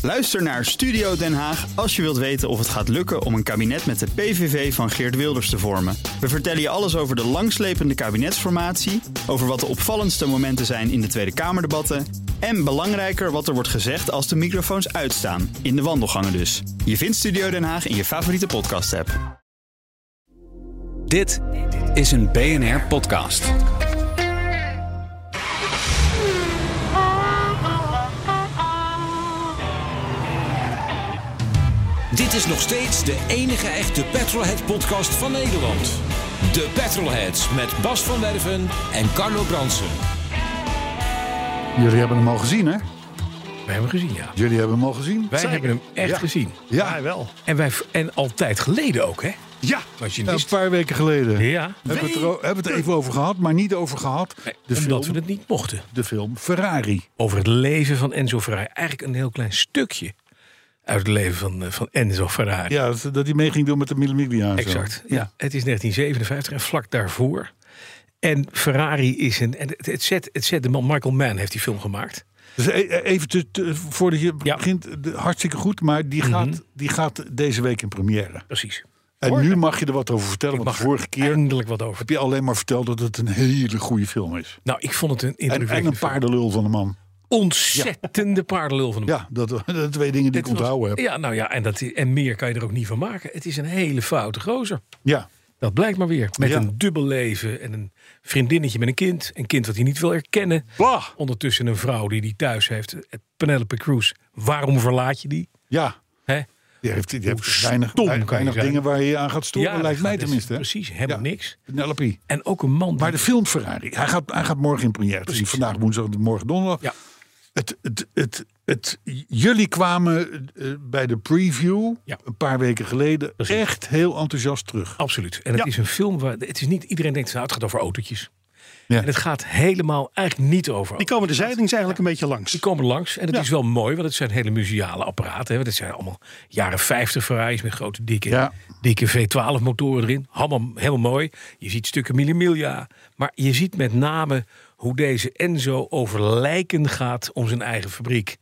Luister naar Studio Den Haag als je wilt weten of het gaat lukken om een kabinet met de PVV van Geert Wilders te vormen. We vertellen je alles over de langslepende kabinetsformatie, over wat de opvallendste momenten zijn in de Tweede Kamerdebatten en belangrijker wat er wordt gezegd als de microfoons uitstaan, in de wandelgangen dus. Je vindt Studio Den Haag in je favoriete podcast-app. Dit is een BNR-podcast. Dit is nog steeds de enige echte Petrolhead-podcast van Nederland. De Petrolheads met Bas van Werven en Carlo Bransen. Jullie hebben hem al gezien, hè? Wij hebben hem gezien, ja. Jullie hebben hem al gezien? Wij hebben hem echt gezien. Ja, wel. En altijd geleden ook, hè? Ja, Als je een wist. paar weken geleden. Ja. Hebben we het er even over gehad, maar niet over gehad. Omdat we het niet mochten. De film Ferrari. Over het leven van Enzo Ferrari. Eigenlijk een heel klein stukje uit het leven van Enzo Ferrari. Ja, dat hij mee ging doen met de Mille en zo. Exact. Ja. Het is 1957 en vlak daarvoor. En Ferrari is het zet de man Michael Mann heeft die film gemaakt. Dus even voordat je begint, hartstikke goed, maar die gaat deze week in première. Precies. En nu mag je er wat over vertellen, want de vorige keer eindelijk wat over. heb je alleen maar verteld dat het een hele goede film is. Nou, ik vond het een indrukwekkende En een paardenlul van de man. ontzettende paardenlul van de man. Ja, dat twee dingen die ik onthouden heb. Ja, nou ja, en meer kan je er ook niet van maken. Het is een hele foute gozer. Ja. Dat blijkt maar weer. Met een dubbel leven en een vriendinnetje met een kind. Een kind wat hij niet wil erkennen. Bah. Ondertussen een vrouw die thuis heeft. Penelope Cruz. Waarom verlaat je die? Ja. Hè? Die heeft kan je weinig zijn? dingen waar je je aan gaat storen, lijkt mij tenminste. Precies, helemaal niks. Penelope. En ook een man. Maar de film Ferrari, hij gaat morgen in première. Precies. Vandaag woensdag, morgen donderdag. Ja. Jullie kwamen bij de preview een paar weken geleden echt heel enthousiast terug. Absoluut. En het is een film waar het is niet iedereen denkt nou, het gaat over autootjes. Ja. En het gaat helemaal eigenlijk niet over. Die komen de zijdings eigenlijk een beetje langs. Die komen langs. En het is wel mooi, want het zijn hele museale apparaten. Hè. Het zijn allemaal jaren 50 Ferraris met grote dikke V12 motoren erin. Allemaal helemaal mooi. Je ziet stukken Mille. Maar je ziet met name hoe deze Enzo over lijken gaat om zijn eigen fabriek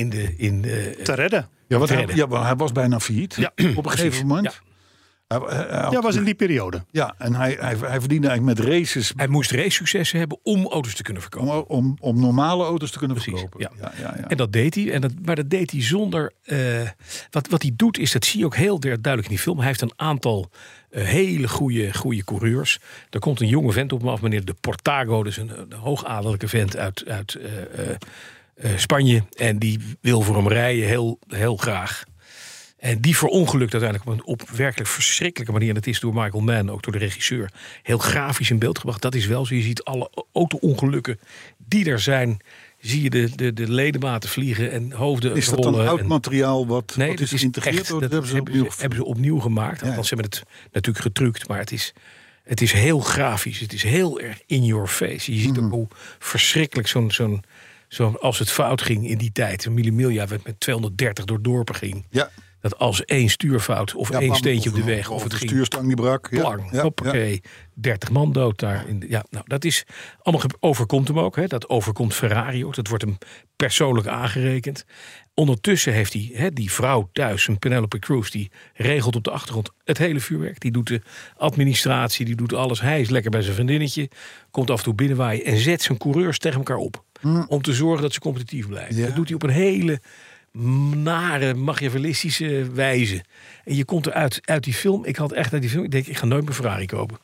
te redden. Hij was bijna failliet op een gegeven moment. Ja. Ja, was in die periode. Ja, en hij verdiende eigenlijk met races. Hij moest racesuccessen hebben om auto's te kunnen verkopen. Om normale auto's te kunnen verkopen. Ja. Ja. En dat deed hij. Maar dat deed hij zonder. Wat hij doet is, dat zie je ook heel duidelijk in die film. Hij heeft een aantal hele goede coureurs. Er komt een jonge vent op hem af, meneer De Portago. Dus een hoogadellijke vent uit Spanje. En die wil voor hem rijden heel graag. En die verongelukt uiteindelijk op een werkelijk verschrikkelijke manier. En dat is door Michael Mann, ook door de regisseur, heel grafisch in beeld gebracht. Dat is wel zo. Je ziet alle auto-ongelukken die er zijn. Zie je de ledematen vliegen en hoofden rollen. Is dat dan oud materiaal wat is geïntegreerd? Echt, dat hebben ze opnieuw gemaakt. Althans, ze hebben het natuurlijk getrukt. Maar het is heel grafisch. Het is heel erg in your face. Je ziet ook hoe verschrikkelijk zo'n als het fout ging in die tijd. Een Mille met 230 door dorpen ging. Ja. Dat als één stuurfout of één steentje op de weg of het de ging stuurstang die brak. Hoppakee, 30 man dood daar. Dat is allemaal overkomt hem ook. Hè. Dat overkomt Ferrari ook. Dat wordt hem persoonlijk aangerekend. Ondertussen heeft hij die vrouw thuis, een Penelope Cruz, die regelt op de achtergrond het hele vuurwerk. Die doet de administratie, die doet alles. Hij is lekker bij zijn vriendinnetje, komt af en toe binnenwaaien en zet zijn coureurs tegen elkaar op. Om te zorgen dat ze competitief blijven. Dat doet hij op een hele nare, machiavellistische wijze. En je komt eruit uit die film. Ik had echt uit die film. Ik denk, ik ga nooit meer Ferrari kopen.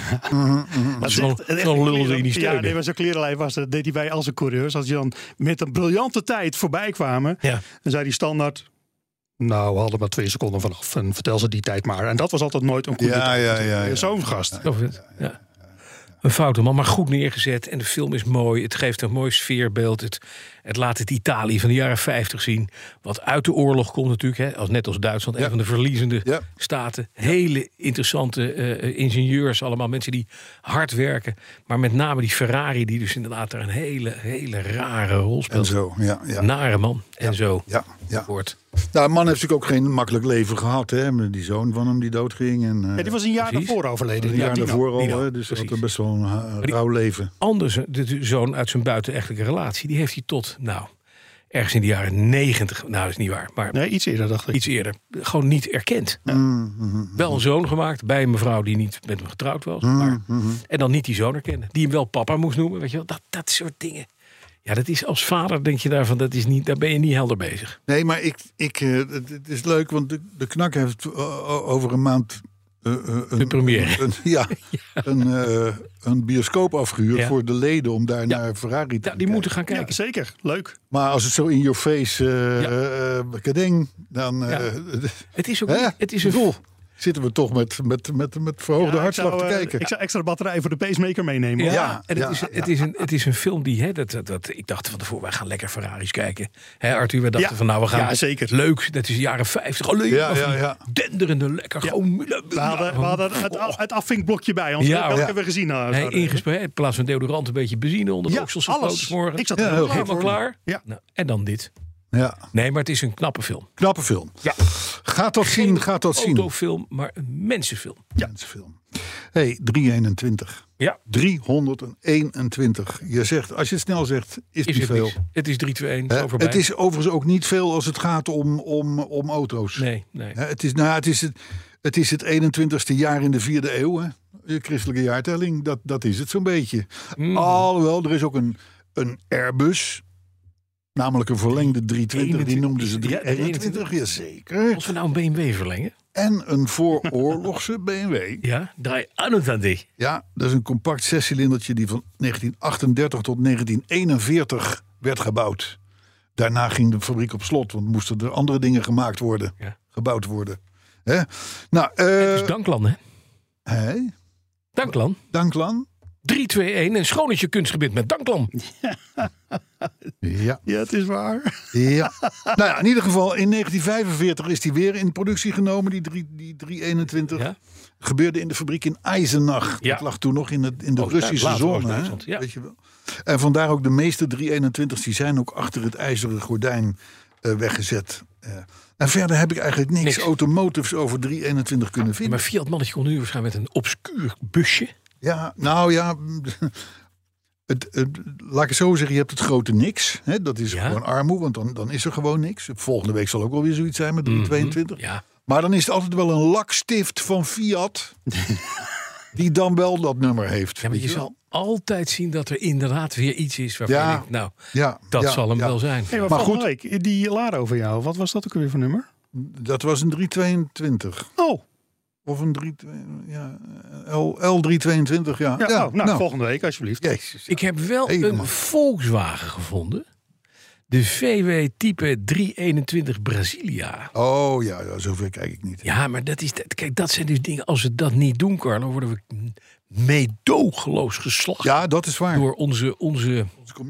Zo'n lul die niet steunen. Ja, nee, maar zo'n klerenlijn was dat. Deed hij bij al zijn coureurs. Als je dan met een briljante tijd voorbij kwamen, dan zei hij standaard: nou, we hadden maar 2 seconden vanaf. En vertel ze die tijd maar. En dat was altijd nooit een goede tijd. Zo'n gast. Ja. Een foute man, maar goed neergezet. En de film is mooi. Het geeft een mooi sfeerbeeld. Het laat het Italië van de jaren 50 zien. Wat uit de oorlog komt natuurlijk. Hè, net als Duitsland. Een van de verliezende staten. Hele interessante ingenieurs allemaal. Mensen die hard werken. Maar met name die Ferrari. Die dus inderdaad daar een hele rare rol speelt. En zo, Nare man. En zo wordt. Nou, een man heeft natuurlijk ook geen makkelijk leven gehad. Hè? Met die zoon van hem die doodging. En, die was een jaar daarvoor overleden. Een jaar daarvoor al. Dus hij had best wel een rauw leven. Anders, de zoon uit zijn buitenechtelijke relatie, die heeft hij tot ergens in de jaren 90. Nou, dat is niet waar. Maar Nee, iets eerder dacht ik. iets eerder. Gewoon niet erkend. Wel een zoon gemaakt bij een mevrouw die niet met hem getrouwd was. Maar, en dan niet die zoon erkennen. Die hem wel papa moest noemen. Weet je wel, dat soort dingen. Ja, dat is als vader, denk je daarvan, daar ben je niet helder bezig. Nee, maar het is leuk, want de Knak heeft over een maand De première. Een bioscoop afgehuurd Ja. voor de leden om daar naar Ferrari te Ja, die kijken. moeten gaan kijken. Ja, zeker. Leuk. Maar als het zo in your face kadeng, dan Het is ook hè? niet, het is een Bedoel, zitten we toch met verhoogde hartslag te kijken. Ik zou extra batterij voor de pacemaker meenemen. Ja, hoor. en het is een film die, ik dacht van tevoren, wij gaan lekker Ferraris kijken. Hè, Arthur, we dachten van, nou, we gaan, Ja, zeker. leuk, dat is de jaren 50, alleen maar van die denderende, lekker, gewoon. We hadden het afvinkblokje bij ons. Ja, Dat ja. hebben we gezien. Ingesproken, in plaats van deodorant een beetje benzine onder de oksels alles. morgen. Ik zat Ja, er heel helemaal klaar. Ja. Nou, en dan dit. Ja, Nee, maar het is een knappe film. knappe film. Ja. Gaat dat zien, gaat dat zien. Autofilm, maar een mensenfilm. Film. Hey, 321. Ja. 321. Je zegt, als je het snel zegt, is Is niet het veel. niks. Het is 3-2-1, zo voorbij. Het is overigens ook niet veel als het gaat om auto's. Nee. Het is het 21ste jaar in de 4e eeuw. Hè? De christelijke jaartelling, dat is het zo'n beetje. Alhoewel, er is ook een Airbus. Namelijk een verlengde 320, die noemden ze 321. Jazeker. Als we nou een BMW verlengen. En een vooroorlogse BMW. Ja, draai aan het aan die. Ja, dat is een compact zescilindertje die van 1938 tot 1941 werd gebouwd. Daarna ging de fabriek op slot, want moesten er andere dingen gemaakt worden. Ja. Gebouwd worden. Hè? Nou, Het is Danklan, hè? hè? Danklan. Danklan. 3-2-1, een Schronetje kunstgebied met Danklan. Ja. Ja, het is waar. Ja. Nou ja, in ieder geval, in 1945 is die weer in productie genomen, die 321. Ja. Gebeurde in de fabriek in Eisenach. Ja. Dat lag toen nog in de Oh, Russische later zone. Oost-Duitsland, Hè? ja. Weet je wel. En vandaar ook de meeste 321's die zijn ook achter het ijzeren gordijn weggezet. En verder heb ik eigenlijk niks automotives over 321 kunnen vinden. Maar Fiat mannetje kon nu waarschijnlijk met een obscuur busje. Ja, nou ja. Laat ik het zo zeggen, je hebt het grote niks. Hè? Dat is gewoon armoe, want dan is er gewoon niks. Volgende week zal ook wel weer zoiets zijn met 322. Ja. Maar dan is het altijd wel een lakstift van Fiat. Die dan wel dat nummer heeft. Ja, maar je zal altijd zien dat er inderdaad weer iets is waarvan je denkt, nou, dat zal hem wel zijn. Hey, maar Maar volgende week, die Laro van jou, wat was dat ook weer voor nummer? Dat was een 322. Oh, Of een 322, L322, ja. nou, volgende week alsjeblieft. Jezus. Ik heb wel Helemaal. een Volkswagen gevonden. De VW type 321 Brasilia. Oh ja, zover kijk ik niet. Ja, maar dat zijn dus dingen, als we dat niet doen, Carlo, worden we meedogenloos geslacht. Ja, dat is waar. Door onze community.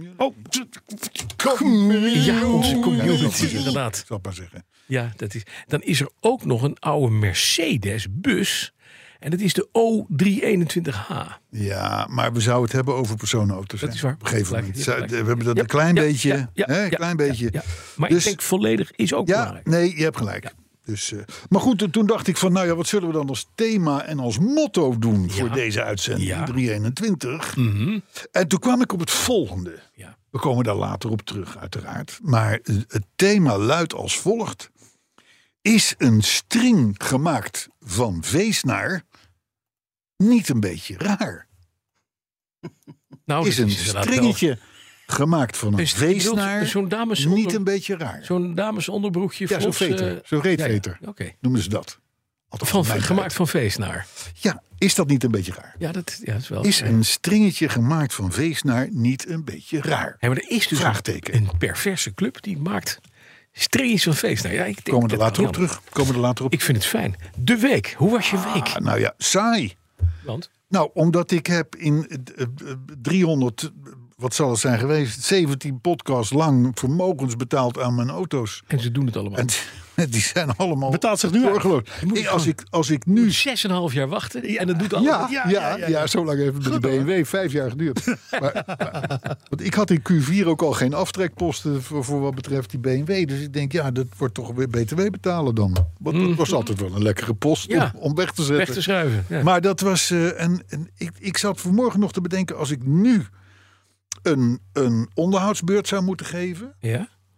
ja, onze community, inderdaad. Ik zal het maar zeggen. Ja, dan is er ook nog een oude Mercedes-bus. En dat is de O321H. Ja, maar we zouden het hebben over personenauto's. Dat is waar. Op een gegeven moment. Gelijk. We hebben dat een klein beetje. Klein beetje. Ja. Maar Dus- ik denk volledig is ook belangrijk. Nee, je hebt gelijk. Dus, maar goed, toen dacht ik van, nou ja, wat zullen we dan als thema en als motto doen voor deze uitzending? Ja. 321. En toen kwam ik op het volgende. Ja. We komen daar later op terug, uiteraard. Maar het thema luidt als volgt. Is een string gemaakt van veesnaar niet een beetje raar? Nou, Is dat een inderdaad stringetje gemaakt van een wel. veesnaar Zo'n niet een beetje raar? zo'n damesonderbroekje. Ja, zo'n veter. Zo'n reetveter. Ja, oké. Noemen ze dat. Althans, in mijn Gemaakt tijd. van veesnaar. Ja, is dat niet een beetje raar? Ja, dat is wel. Is een stringetje gemaakt van veesnaar niet een beetje raar? Ja, maar er is dus Vraagteken. een perverse club die maakt stringetjes van feestnaar. Ja, ik denk Komen we er dat later op kan. terug? Komen we er later op? Ik vind het fijn. De week. Hoe was je week? Nou ja, saai. Want? Nou, omdat ik heb in 300, wat zal het zijn geweest, 17 podcasts lang vermogens betaald aan mijn auto's. En ze doen het allemaal. En die zijn allemaal Betaalt zich nu uit. doorgelopen. Als ik nu 6,5 jaar wachten en dat doet allemaal. Ja, zo lang heeft het met de BMW 5 jaar geduurd. Want ik had in Q4 ook al geen aftrekposten voor wat betreft die BMW. Dus ik denk, ja, dat wordt toch weer BTW betalen dan. Want dat was altijd wel een lekkere post om weg te zetten. Weg te schuiven. Ja. Maar dat was... ik zat vanmorgen nog te bedenken, als ik nu een onderhoudsbeurt zou moeten geven... Ja?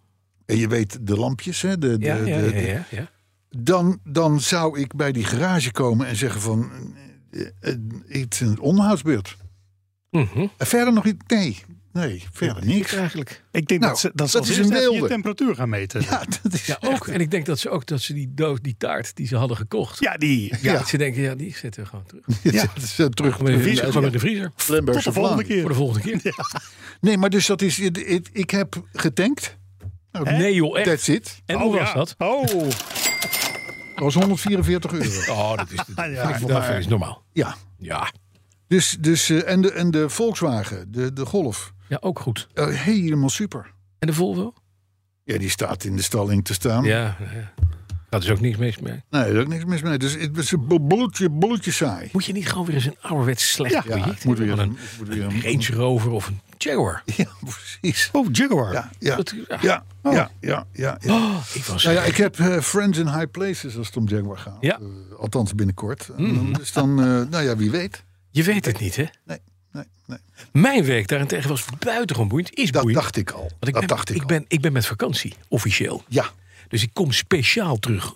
en je weet de lampjes, hè, Ja. Dan zou ik bij die garage komen en zeggen van, het is een onderhoudsbeurt. Verder nog iets? Nee, verder niks. Eigenlijk. Ik denk dat ze is een wilde. je temperatuur gaan meten. Ja, dat is Ja, ook. En ik denk dat ze die taart die ze hadden gekocht. Ze denken, die zetten we gewoon terug. dat is terug. Gewoon in de vriezer. Tot de volgende keer. Voor de volgende keer. Ja. Nee, maar dus dat is, ik heb getankt. Nee joh, echt. That's it. En hoe was dat? Dat was €144. Oh, dat is normaal. Ja. Ja. Dus en de Volkswagen, de Golf. Ja, ook goed. Helemaal super. En de Volvo? Ja, die staat in de stalling te staan. Ja. Dat is ook niks mis mee. Nee, er is ook niks mis mee. Dus het is een boeltje saai. Moet je niet gewoon weer eens een ouderwets slecht project moet hebben? weer Een Range Rover of een Jaguar. Ja, precies. Oh, Jaguar. Ja. Ik was Ik heb friends in high places als het om Jaguar gaat. Ja. Althans binnenkort. Dus dan, wie weet. Je weet het niet, hè? Nee. Mijn week daarentegen was buitengewoon boeiend. Dat dacht ik al. Ik ben met vakantie, officieel. Ja. Dus ik kom speciaal terug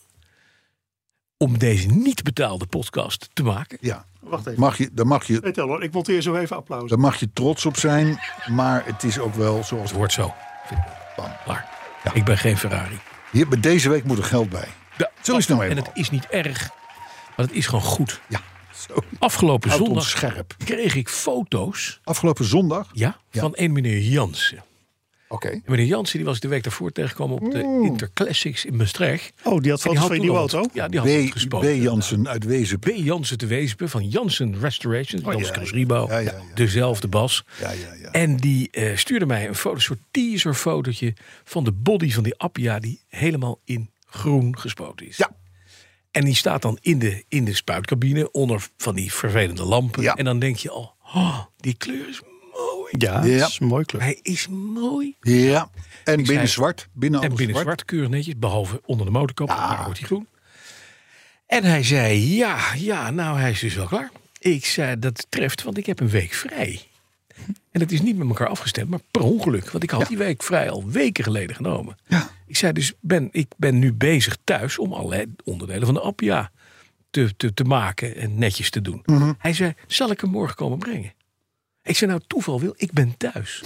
om deze niet betaalde podcast te maken. Ja. Wacht even. Daar mag je Weet wel, ik monteer zo even applaus. daar mag je trots op zijn. Maar het is ook wel zoals Het wordt zo. Bam. Klaar. Ja. Ik ben geen Ferrari. Hier, bij deze week moet er geld bij. Ja, Zo is het nou en eenmaal. het is niet erg, maar het is gewoon goed. Ja, zo. Afgelopen Houdt ons zondag scherp. kreeg ik foto's Afgelopen zondag. van een meneer Jansen. Oké. En meneer Jansen die was ik de week daarvoor tegengekomen op de Interclassics in Maastricht. Oh, die had foto's van je nieuwe toen al auto? Ja, die had het gespoten. B. Jansen uit Wezen. B. Jansen te Weespen van Jansen Restoration. Jansen Carrosseriebouw. Ja. Dezelfde Bas. Ja. En die stuurde mij een soort teaserfotootje van de body van die Appia die helemaal in groen gespoten is. Ja. En die staat dan in de spuitcabine onder van die vervelende lampen. Ja. En dan denk je al, die kleur is mooi. Ja, dat is een mooie kleur. Hij is mooi. Ja. En binnen zei- zwart. Binnen alles En zwart, keurig netjes, behalve onder de motorkap. Daar wordt hij groen. En hij zei, nou hij is dus wel klaar. Ik zei, dat treft, want ik heb een week vrij. En dat is niet met elkaar afgestemd, maar per ongeluk. Want ik had die week vrij al weken geleden genomen. Ja. Ik zei dus, ik ben nu bezig thuis om allerlei onderdelen van de Appia te maken en netjes te doen. Hij zei, zal ik hem morgen komen brengen? Ik zei, nou toeval wil, ik ben thuis.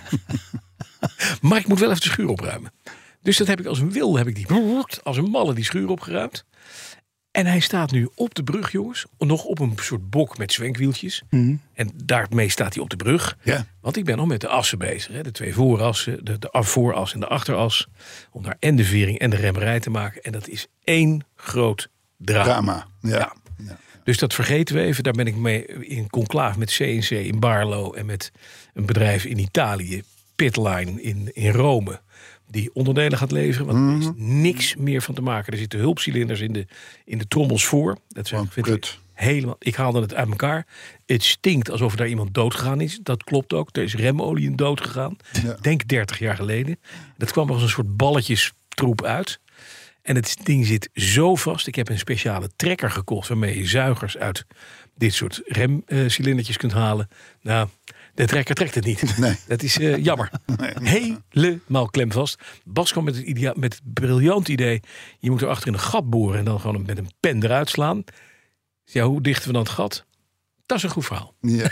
Maar ik moet wel even de schuur opruimen. Dus dat heb ik als een wilde, als een malle die schuur opgeruimd. En hij staat nu op de brug, jongens. Nog op een soort bok met zwenkwieltjes. En daarmee staat hij op de brug. Ja. Want ik ben nog met de assen bezig. Hè. De twee voorassen, de vooras en de achteras. Om daar en de vering en de remmerij te maken. En dat is één groot drama. Ja. Dus dat vergeten we even. Daar ben ik mee in conclave met CNC in Baarlo. En met een bedrijf in Italië. Pitline in Rome. Die onderdelen gaat leveren. Want er is niks meer van te maken. Er zitten hulpcilinders in de trommels voor. Dat vind ik helemaal. Ik haalde het uit elkaar. Het stinkt alsof er daar iemand dood gegaan is. Dat klopt ook. Er is remolie in dood gegaan. Ja. Denk 30 jaar geleden. Dat kwam als een soort balletjestroep uit. En het ding zit zo vast. Ik heb een speciale trekker gekocht waarmee je zuigers uit dit soort remcilindertjes kunt halen. Nou, de trekker trekt het niet. Nee. Dat is jammer. Helemaal klemvast. Bas kwam met het briljant idee. Je moet erachter in een gat boren en dan gewoon met een pen eruit slaan. Ja, hoe dichten we dan het gat? Dat is een goed verhaal. Ja.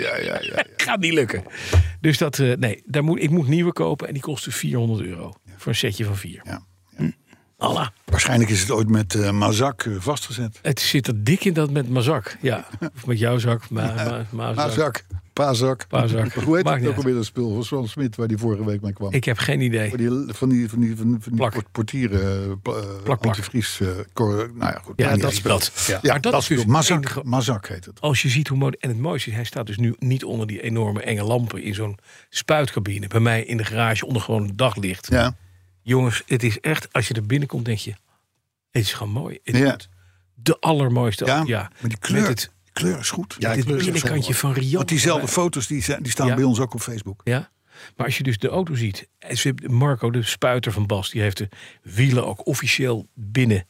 Gaat niet lukken. Dus ik moet nieuwe kopen en die kosten €400 voor een setje van 4. Ja. Allah. Waarschijnlijk is het ooit met mazak vastgezet. Het zit er dik in dat met mijn zak. Ja, of met jouw zak. Mazak. Pazak. Hoe heet het ook alweer dat spul van Swan Smit waar die vorige week mee kwam? Ik heb geen idee. Van die portieren. Plak. Antivries. Nou ja, goed. Ja, dat is spul. Ja, Maar dat is dus Mazak heet het. als je ziet hoe mooi. En het mooiste is, hij staat dus nu niet onder die enorme enge lampen in zo'n spuitcabine. Bij mij in de garage onder gewoon het daglicht. Ja. Jongens, het is echt, als je er binnenkomt, denk je, het is gewoon mooi. Het Ja. wordt de allermooiste. Ja, maar die kleur, Met het kleur is goed. dit binnenkantje van Rian. Want diezelfde foto's die staan bij ons ook op Facebook. Ja, maar als je dus de auto ziet. Marco, de spuiter van Bas, die heeft de wielen ook officieel binnen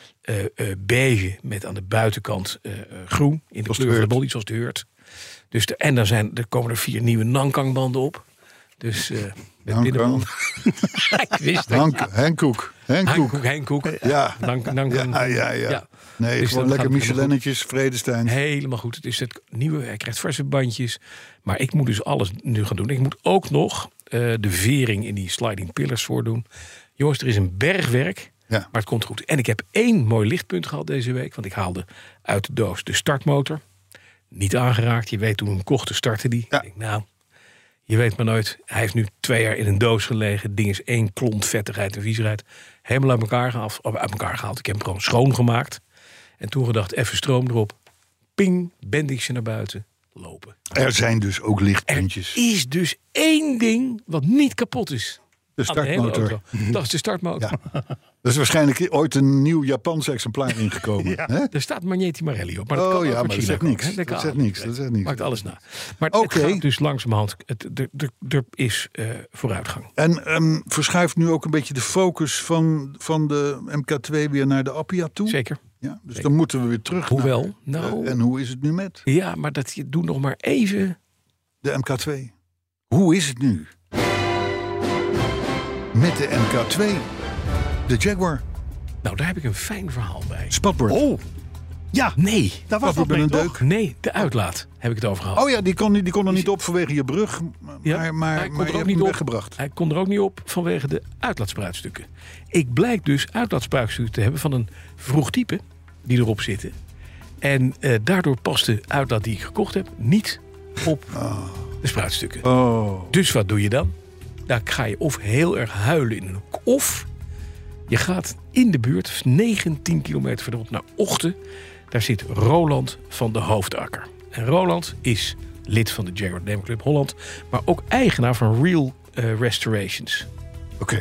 beige met aan de buitenkant groen in de kleur van de body, zoals het heurt. Dus en er komen er 4 nieuwe Nankang-banden op. Dus Dank wel. ik wist het. Henk Koek. Ja. Ja. Nee, Dus gewoon dat lekker gaat Michelinnetjes, Vredestein. Helemaal goed. Het is het nieuwe. Hij krijgt verse bandjes. Maar ik moet dus alles nu gaan doen. Ik moet ook nog de vering in die sliding pillars voordoen. Jongens, er is een bergwerk. Ja. Maar het komt goed. En ik heb 1 mooi lichtpunt gehad deze week. Want ik haalde uit de doos de startmotor. Niet aangeraakt. Je weet, toen we hem kochten startte die. Ja. Ik denk, nou, je weet maar nooit. Hij heeft nu 2 jaar in een doos gelegen. Het ding is 1 klont vettigheid en viezigheid. Helemaal uit elkaar gehaald. Ik heb hem gewoon schoongemaakt. En toen gedacht, even stroom erop. Ping, bendingje naar buiten. Lopen. Er zijn dus ook lichtpuntjes. Er is dus 1 ding wat niet kapot is. De Aan de hele startmotor. auto. Dat is de startmotor. Ja. Er is waarschijnlijk ooit een nieuw Japans exemplaar ingekomen. Ja. Hè? Er staat Magneti Marelli op. Maar dat kan ook Maar uit dat China zegt komen, niks. hè? Dat zegt niks. Maakt alles na. Maar Oké. het gaat dus langzamerhand. Er is vooruitgang. En verschuift nu ook een beetje de focus van de MK2 weer naar de Appia toe? Zeker. Ja, dus dan moeten we weer terug Hoewel, naar... en hoe is het nu met Ja, maar doe nog maar even. de MK2? Hoe is het nu met de MK2? De Jaguar. Nou, daar heb ik een fijn verhaal bij. Spatbord. Oh, ja, Nee. daar was wat met mee, een toch? deuk. Nee, de uitlaat heb ik het over gehad. Oh ja, die kon er niet op vanwege je brug. Maar hij kon je er ook hebt niet hem op. weggebracht. Hij kon er ook niet op vanwege de uitlaatspruitstukken. Ik blijk dus uitlaatspruitstukken te hebben van een vroeg type die erop zitten. En daardoor past de uitlaat die ik gekocht heb niet op de spruitstukken. Oh. Dus wat doe je dan? Dan ga je of heel erg huilen in een hoek, of je gaat in de buurt, 19 kilometer verderop naar Ochten. Daar zit Roland van de Hoofdakker. En Roland is lid van de Jaguar Demo Club Holland, maar ook eigenaar van Real Restorations. Oké.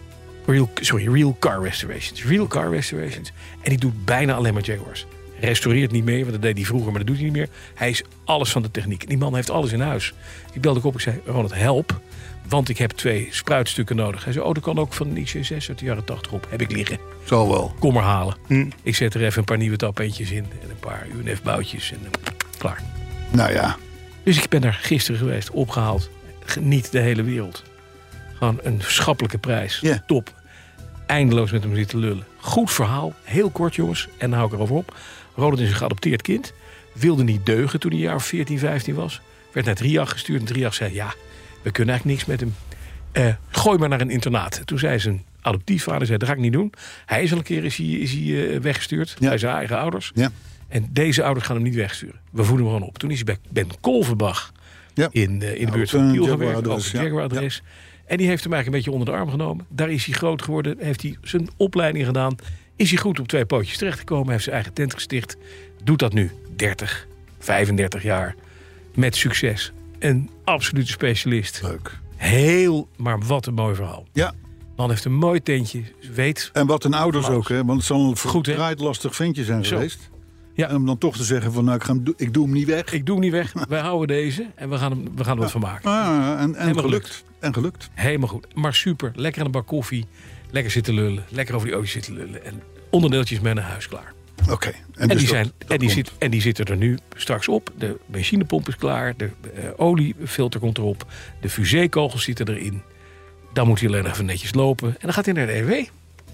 Real Car Restorations. Real Car Restorations. En die doet bijna alleen maar Jaguars. Restaureert niet meer, want dat deed hij vroeger, maar dat doet hij niet meer. Hij is alles van de techniek. Die man heeft alles in huis. Die belde ik op, ik zei, Ronald, help. Want ik heb 2 spruitstukken nodig. Hij zei, dat kan ook van een XC6 uit de jaren 80 op. Heb ik liggen. Zal wel. Kom maar halen. Ik zet er even een paar nieuwe tapentjes in. En een paar UNF-boutjes. En klaar. Nou ja. Dus ik ben daar gisteren geweest, opgehaald. Geniet de hele wereld. Gewoon een schappelijke prijs. Yeah. Top. Eindeloos met hem zitten lullen. Goed verhaal. Heel kort, jongens. En dan hou ik erover op. Roland is een geadopteerd kind. Wilde niet deugen toen hij een jaar of 14, 15 was. Werd naar Triag gestuurd. En Triag zei, ja, we kunnen eigenlijk niks met hem. Gooi maar naar een internaat. Toen zei zijn adoptiefvader, dat ga ik niet doen. Hij is al een keer is hij weggestuurd. Ja. Bij zijn eigen ouders. Ja. En deze ouders gaan hem niet wegsturen. We voeden hem gewoon op. Toen is hij bij Ben Kolvenbach Ja. in de buurt Ook van een Tiel Jaguar gewerkt. Ook adres, een ja. Jaguar-adres. En die heeft hem eigenlijk een beetje onder de arm genomen. Daar is hij groot geworden. Heeft hij zijn opleiding gedaan. Is hij goed op 2 pootjes terechtgekomen. Heeft zijn eigen tent gesticht. Doet dat nu 30, 35 jaar. Met succes. Een absolute specialist. Leuk. Maar wat een mooi verhaal. Ja. Man heeft een mooi tentje. Weet. En wat een ouders Applaus. ook, hè? Want het zal een Goed, hè? verdraaid lastig ventje zijn Zo. geweest. Ja. En om dan toch te zeggen van, nou, ik doe hem niet weg. Ik doe hem niet weg. Wij houden deze. En we gaan er wat van maken. En Helemaal gelukt. En gelukt. Helemaal goed. Maar super. Lekker aan een bak koffie. Lekker zitten lullen. Lekker over die olie zitten lullen. En onderdeeltjes mee naar huis klaar. Oké. En dus die zitten er nu straks op. De benzinepomp is klaar. De oliefilter komt erop. De fusékogels zitten erin. Dan moet hij alleen even netjes lopen. En dan gaat hij naar de EW.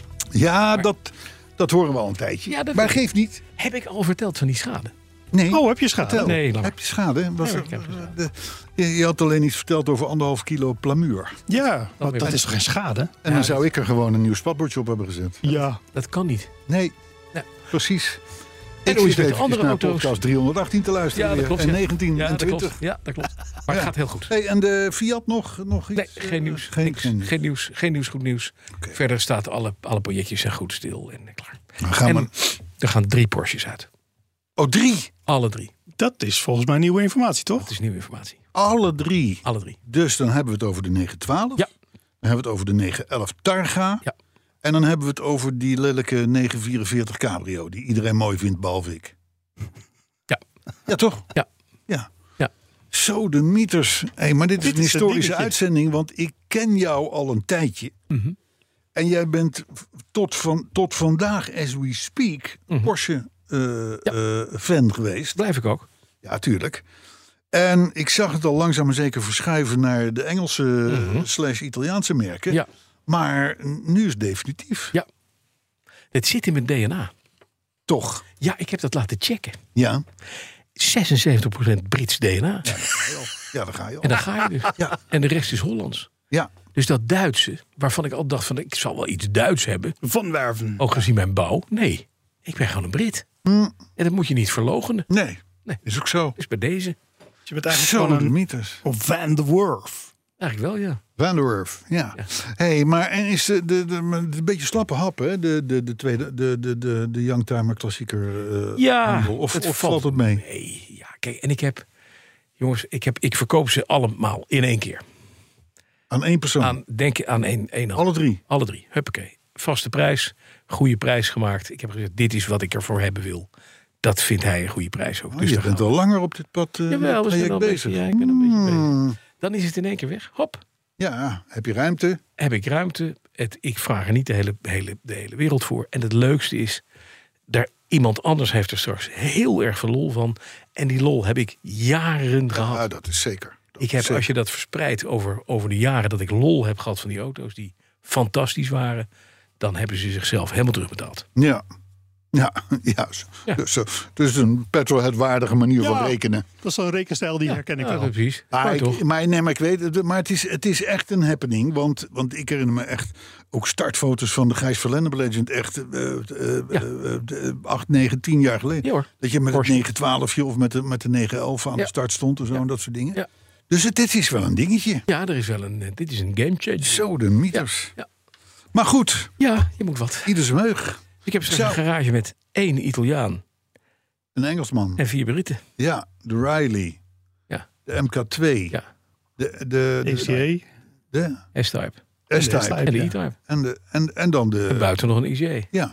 Ja, dat horen we al een tijdje. Ja, dat maar weet geeft niet. Heb ik al verteld van die schade? Nee. Oh, heb je schade? Vertel. Nee, laat maar. Heb je schade? Was Nee, er- ik heb geen schade. je had alleen iets verteld over 1,5 kilo plamuur. Ja, want weer dat wel. is toch geen schade? En dan zou ik er gewoon een nieuw spatbordje op hebben gezet. Ja. Dat kan niet. Nee, Nee. precies. En Ik hoe is zit het met de eventjes andere naar auto's? podcast 318 te luisteren. Ja, dat weer. klopt. En ja. 19 ja, en dat 20. klopt. Ja, dat klopt. Maar het gaat heel goed. Hey, en de Fiat nog Nee, iets? geen nieuws. Geen, Niks. geen nieuws. Geen nieuws, goed nieuws. Oké. Verder staat alle projectjes zijn goed stil en klaar. Dan gaan En we... er gaan 3 Porsches uit. Oh, 3. Alle 3. Dat is volgens mij nieuwe informatie, toch? Dat is nieuwe informatie. Alle 3. Alle 3. Dus dan hebben we het over de 912. Ja. Dan hebben we het over de 911 Targa. Ja. En dan hebben we het over die lelijke 944 Cabrio. Die iedereen mooi vindt, behalve ik. Ja. Ja, toch? Ja. Ja. Ja. Zo, de mieters. Hey, maar dit is Dit een is het historische dingetje. uitzending. Want ik ken jou al een tijdje. Mhm. En jij bent tot vandaag, as we speak, Porsche fan geweest. Blijf ik ook. Ja, tuurlijk. En ik zag het al langzaam maar zeker verschuiven naar de Engelse / Italiaanse merken. Ja. Maar nu is het definitief. Ja. Het zit in mijn DNA. Toch? Ja, ik heb dat laten checken. Ja. 76% Brits DNA. Ja, daar ga je al. En dan ga je dus. Ja. En de rest is Hollands. Ja. Dus dat Duitse, waarvan ik al dacht van ik zal wel iets Duits hebben. Van Werven. Ook gezien mijn bouw. Nee, ik ben gewoon een Brit. En dat moet je niet verloochenen. Nee. Nee. Is ook zo. Dus bij deze. Je bent eigenlijk Zo gewoon de een mythes. Van de Werf. Eigenlijk wel, ja. Van der Werf, ja. Hey, maar en is de een beetje slappe hap, hè? De tweede, de Youngtimer klassieker handel? Of valt het mee? Nee, ja, kijk, en ik verkoop ze allemaal in één keer. Aan één persoon? Denk aan één Alle drie? Alle drie, huppakee. Vaste prijs, goede prijs gemaakt. Ik heb gezegd, dit is wat ik ervoor hebben wil. Dat vindt hij een goede prijs ook. Dus je bent al langer op dit pad traject bezig. Ja, ik ben een beetje bezig. Dan is het in één keer weg. Hop. Ja, heb je ruimte? Heb ik ruimte. Ik vraag er niet de hele wereld voor. En het leukste is, iemand anders heeft er straks heel erg veel lol van. En die lol heb ik jaren gehad. Ja, dat is zeker. Als je dat verspreidt over de jaren dat ik lol heb gehad van die auto's die fantastisch waren, dan hebben ze zichzelf helemaal terugbetaald. Ja. Dus een petrolhead-waardige manier van rekenen. Dat is zo'n rekenstijl die herken ik wel. Precies. Maar ik weet het. Maar het is echt een happening. Want ik herinner me echt ook startfoto's van de Gijs Verlende Legend. Echt 8, 9, 10 jaar geleden. Ja, hoor. Dat je met het 912 of met de 911 aan de start stond en zo en dat soort dingen. Ja. Dus dit is wel een dingetje. Ja, dit is een game changer. Zo de mythes. Ja. Maar goed. Ja, je moet wat. Ieder zijn heug. Ik heb straks een garage met 1 Italiaan. Een Engelsman. En 4 Britten. Ja, de Riley. Ja. De MK2. Ja. De ECE. De S-Type. S-Type. En de E-Type. En dan de... En buiten nog een ICE. Ja.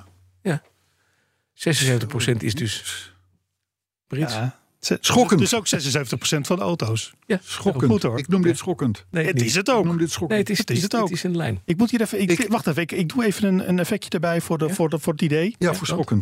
76% is dus Brits. Ja. Schokkend. Dus ook 76% van de auto's. Ja, schokkend. Goed, hoor. Ik noem dit schokkend. Nee, het is het ook. Ik noem dit schokkend. Nee, het is het ook. Het is in de lijn. Ik moet hier even. Wacht even. Ik doe even een effectje erbij voor het idee. Ja, voor schokkend.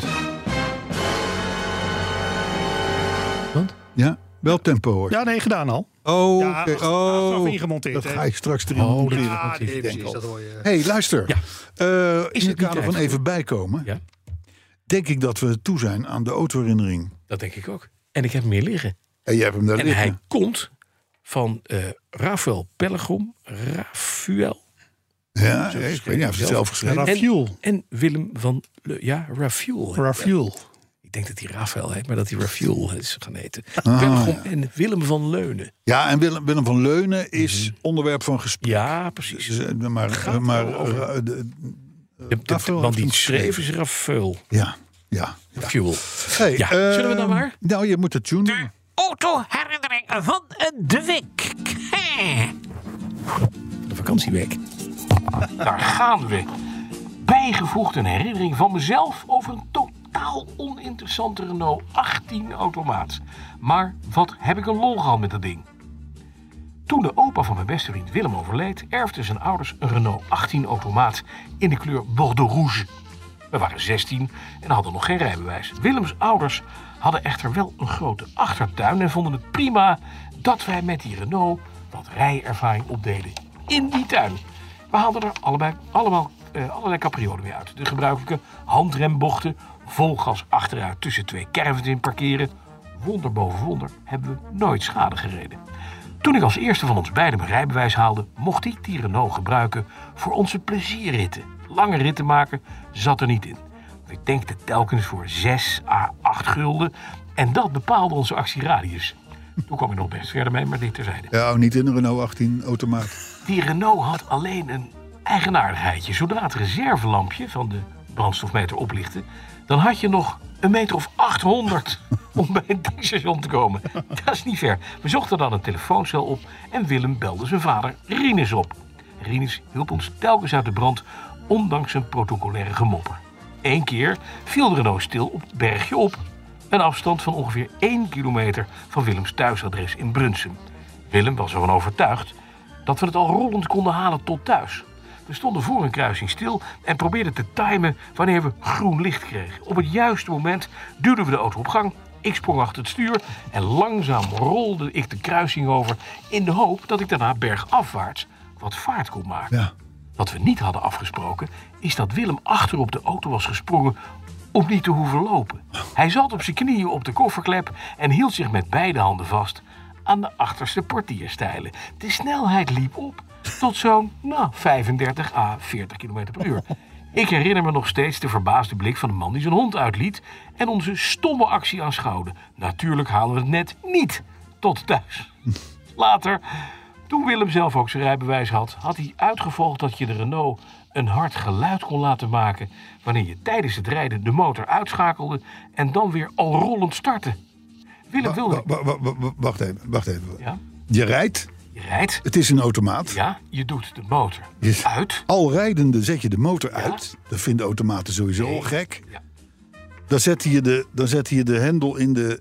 Want? Ja, wel tempo hoor. Ja, nee, gedaan al. Oh, ja, oké. achteraf ingemonteerd. Dat ga je straks erin Oh, monteren. Ja, nee, precies. Dat hoor je. Hey, luister. Ja. In het kader van even bijkomen. Ja. Denk ik dat we toe zijn aan de autoherinnering. Dat denk ik ook. En ik heb hem meer liggen. En jij hebt hem daar En liggen. hij komt van Rafael Pellegrom. Rafael. Ja, ik weet niet, hij heeft het zelf geschreven. Rafael. En Willem van... Rafael. Rafael. Ik denk dat hij Rafael heet, maar dat hij Rafael is gaan heten. Pellegrom en Willem van Leunen. Ja, en Willem van Leunen is onderwerp van gesprek. Ja, precies. Want die schreef is Rafael. Ja. Rafael. Hey, Ja, zullen we dan maar? Nou, je moet het tune doen. Autoherinnering van de week. De vakantieweek. Daar gaan we. Bijgevoegd een herinnering van mezelf over een totaal oninteressante Renault 18 automaat. Maar wat heb ik een lol gehad met dat ding. Toen de opa van mijn beste vriend Willem overleed, erfden zijn ouders een Renault 18 automaat in de kleur Bordeaux Rouge. We waren 16 en hadden nog geen rijbewijs. Willems ouders hadden echter wel een grote achtertuin en vonden het prima dat wij met die Renault wat rijervaring opdeden in die tuin. We haalden er allerlei capriolen mee uit. De gebruikelijke handrembochten, vol gas achteruit tussen 2 caravans in parkeren. Wonder boven wonder hebben we nooit schade gereden. Toen ik als eerste van ons beiden mijn rijbewijs haalde, mocht ik die Renault gebruiken voor onze plezierritten. Lange ritten maken zat er niet in. We tankten telkens voor 6 à 8 gulden en dat bepaalde onze actieradius. Toen kwam ik nog best verder mee, maar dit terzijde. Ja, niet in een Renault 18 automaat. Die Renault had alleen een eigenaardigheidje. Zodra het reservelampje van de brandstofmeter oplichtte, dan had je nog 1,8 meter om bij het tankstation te komen. Dat is niet ver. We zochten dan een telefooncel op en Willem belde zijn vader Rinus op. Rinus hielp ons telkens uit de brand, ondanks zijn protocolaire gemopper. 1 keer viel de Renault stil op het bergje op. Een afstand van ongeveer 1 kilometer van Willems thuisadres in Brunsum. Willem was ervan overtuigd dat we het al rollend konden halen tot thuis. We stonden voor een kruising stil en probeerden te timen wanneer we groen licht kregen. Op het juiste moment duwden we de auto op gang Ik sprong achter het stuur en langzaam rolde ik de kruising over in de hoop dat ik daarna bergafwaarts wat vaart kon maken. Ja. Wat we niet hadden afgesproken is dat Willem achter op de auto was gesprongen om niet te hoeven lopen. Hij zat op zijn knieën op de kofferklep en hield zich met beide handen vast aan de achterste portierstijlen. De snelheid liep op tot zo'n 35 à 40 km per uur. Ik herinner me nog steeds de verbaasde blik van de man die zijn hond uitliet en onze stomme actie aanschouwde. Natuurlijk halen we het net niet tot thuis. Later, toen Willem zelf ook zijn rijbewijs had hij uitgevolgd dat je de Renault een hard geluid kon laten maken wanneer je tijdens het rijden de motor uitschakelde en dan weer al rollend startte. Willem wilde... Wacht even. Ja? Je rijdt. Het is een automaat. Ja, je doet de motor uit. Al rijdende zet je de motor uit. Dat vinden automaten sowieso al gek. Ja. Dan zet je de hendel in de...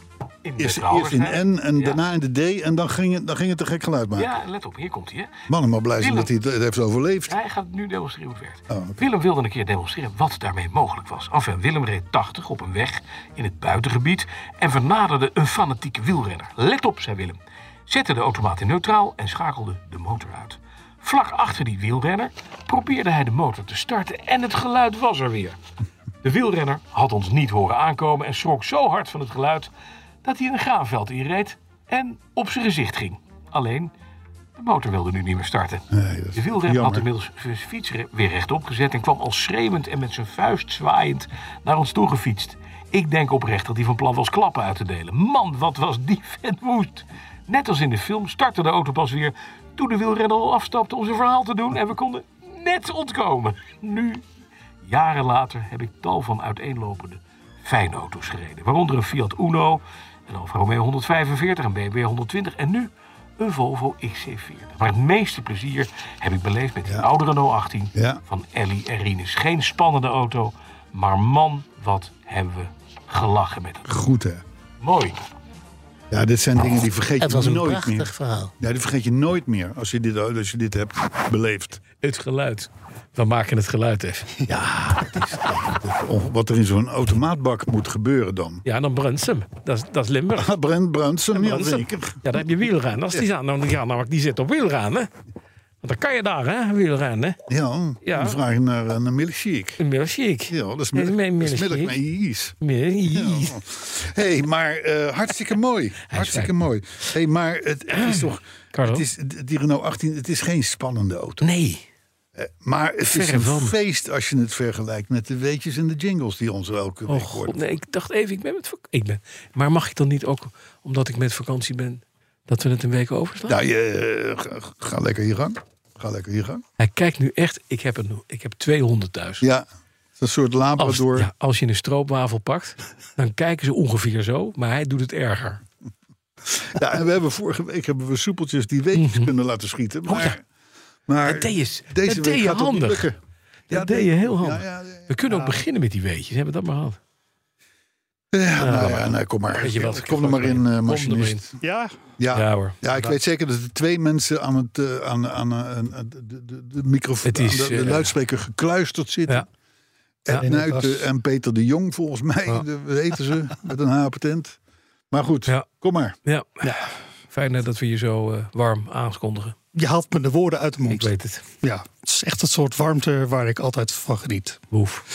Eerst in N en daarna in de D. En dan ging het een gek geluid maken. Ja, let op, hier komt hij. Mannen, maar blij zijn dat hij het heeft overleefd. Hij gaat nu demonstreren hoe het werkt. Oh, okay. Willem wilde een keer demonstreren wat daarmee mogelijk was. Enfin, Willem reed 80 op een weg in het buitengebied en vernaderde een fanatieke wielrenner. Let op, zei Willem. Zette de automaat in neutraal en schakelde de motor uit. Vlak achter die wielrenner probeerde hij de motor te starten en het geluid was er weer. De wielrenner had ons niet horen aankomen en schrok zo hard van het geluid dat hij in een graanveld inreed en op zijn gezicht ging. Alleen, de motor wilde nu niet meer starten. Nee, de wielrenner had inmiddels zijn fiets weer rechtop gezet en kwam al schreeuwend en met zijn vuist zwaaiend naar ons toe gefietst. Ik denk oprecht dat hij van plan was klappen uit te delen. Man, wat was die vent woest. Net als in de film startte de auto pas weer toen de wielrenner al afstapte om zijn verhaal te doen en we konden net ontkomen. Nu, jaren later, heb ik tal van uiteenlopende fijne auto's gereden. Waaronder een Fiat Uno, een Alfa Romeo 145, een BMW 120 en nu een Volvo XC40. Maar het meeste plezier heb ik beleefd met die oude Renault 18 van Ellie en Rinus. Geen spannende auto, maar man, wat hebben we gelachen met hem. Goed, hè? Mooi. Ja, dit zijn dingen die vergeet je nooit meer. Het was een prachtig verhaal. Ja, die vergeet je nooit meer als je dit hebt beleefd. Het geluid. We maken het geluid even. Ja, wat er in zo'n automaatbak moet gebeuren dan. Ja, dan Brunsum. Dat is Limburg. Brunsum, ja, zeker. Ja, daar heb je wielrennen. Als die namelijk die zit op wielrennen. Want dan kan je daar, hè, wielrennen. Ja, dan vraag je naar een milkshake. Een milkshake. Ja, dat is melk met ijs. Hé, maar hartstikke mooi. Hartstikke mooi. Hé, maar het is toch... die Renault 18, het is geen spannende auto. Nee. Maar het is een feest als je het vergelijkt met de weetjes en de jingles die ons elke week worden. Nee, ik dacht even, ik ben. Maar mag ik dan niet ook, omdat ik met vakantie ben, dat we het een week overslaan? Nou, ga lekker je gang. Hij kijkt nu echt, ik heb 200 thuis. Ja, het is een soort labrador. Als je een stroopwafel pakt, dan kijken ze ongeveer zo, maar hij doet het erger. Ja, en we hebben vorige week soepeltjes die weetjes kunnen laten schieten. Maar dat deed deze week je gaat het niet handig. lukken. Dat deed je heel handig. Ja. We kunnen ook beginnen met die weetjes. Hebben we dat maar gehad? Nee, kom maar. Weet je wat? Kom er maar in, machinist. Ja hoor. Ja, ik weet zeker dat er 2 mensen aan de microfoon, de luidspreker gekluisterd zitten. Ed Nuiten en Peter de Jong, volgens mij. We heten ze, met een H-patent. Maar goed, kom maar. Ja. Fijn dat we je zo warm aankondigen. Je haalt me de woorden uit de mond. Ik weet het. Ja, het is echt het soort warmte waar ik altijd van geniet. Boef.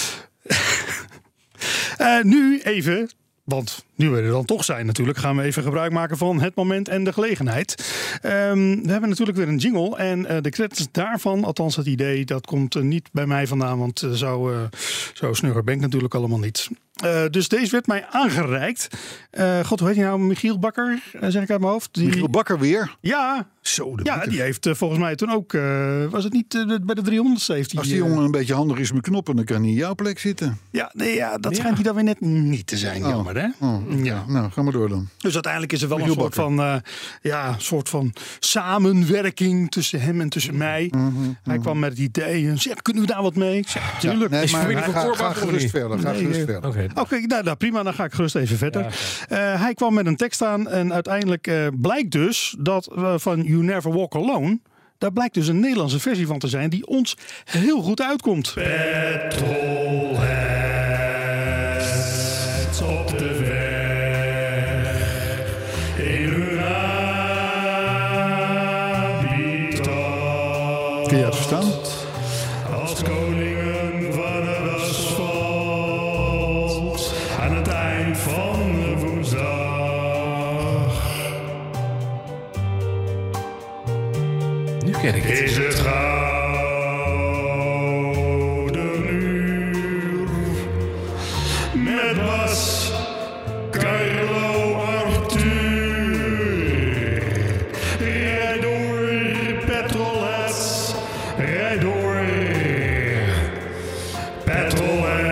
Nu even, want nu we er dan toch zijn natuurlijk, gaan we even gebruik maken van het moment en de gelegenheid. We hebben natuurlijk weer een jingle en de credits daarvan, althans het idee, dat komt niet bij mij vandaan, want zo snugger ben ik natuurlijk allemaal niet. Dus deze werd mij aangereikt. God, hoe heet hij nou? Michiel Bakker, zeg ik uit mijn hoofd. Michiel Bakker weer? Ja. Zo, die heeft volgens mij toen ook, was het niet bij de 300ste heeft hij... Als die jongen een beetje handig is met knoppen, dan kan hij in jouw plek zitten. Ja, dat schijnt hij dan weer net niet te zijn, jammer hè? Ja. Nou, ga maar door dan. Dus uiteindelijk is er wel een soort van samenwerking tussen hem en tussen mij. Hij kwam met het idee, kunnen we daar wat mee? Ik zei, tuurlijk. Nee, maar ga gerust verder. Oké, nou prima, dan ga ik gerust even verder. Hij kwam met een tekst aan en uiteindelijk blijkt dus dat van You Never Walk Alone, daar blijkt dus een Nederlandse versie van te zijn die ons heel goed uitkomt. Petrolheads op de weg. ken ik het. Is het gouden uur met Bas, Carlo, Arthur. Rijd door, Petrolheads, rijd door, Petrolheads.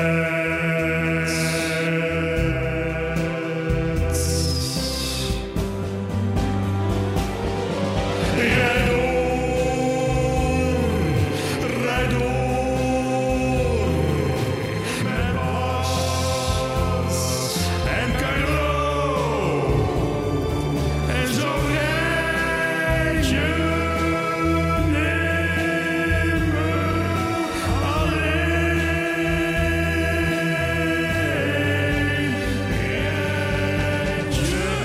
Rijd door, met Bas en Carlo. En zo rijd je nimmer alleen. Rijd je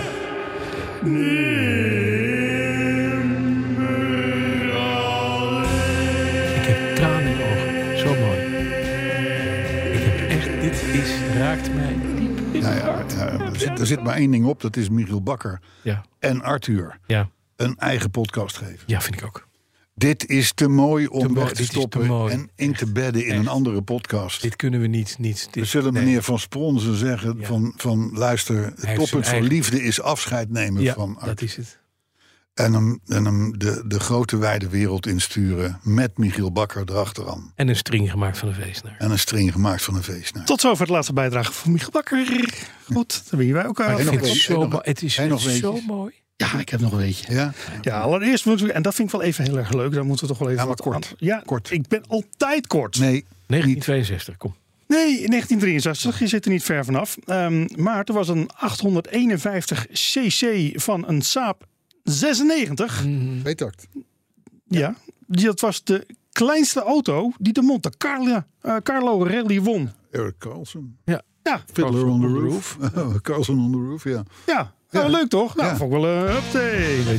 nimmer alleen. Ik heb tranen in de ogen. Zo mooi. Ik heb echt, raakt mij diep in het hart. Er zit maar één ding op, dat is Michiel Bakker Ja, en Arthur ja, een eigen podcast geven. ja, vind ik ook. Dit is te mooi om mooi, weg dit te is te stoppen mooi. en in te bedden in een andere podcast. Dit kunnen we niet. We zullen meneer Van Spronzen zeggen Ja. van luister, het zijn toppunt van eigen- liefde is afscheid nemen Ja, van Arthur. dat is het. En hem de grote wijde wereld insturen met Michiel Bakker erachteraan. En een string gemaakt van een feestnaar. En een string gemaakt van een feestnaar. Tot zover de laatste bijdrage van Michiel Bakker. Goed, dan ben je bij elkaar. Maar Ik nog vind het weet- zo nog- mooi. Het is nog zo weetjes? mooi. Ja, ik heb nog een weetje. Ja? Ja, allereerst moeten we, en dat vind ik wel even heel erg leuk. Daar moeten we toch wel even Ja, maar wat kort. aan- Ja, Kort. ik ben altijd kort. Nee, 1962, kom. Nee, in 1963, je zit er niet ver vanaf. Maar er was een 851 cc van een Saab 96. tweetakt. Ja, dat was de kleinste auto die de Monte Carlo Rally won. Eric Carlson. Ja, Fiddler on the Roof. Carlson on the Roof, ja. ja. Ja. Leuk toch? Nou, Ja. vond ik wel een update.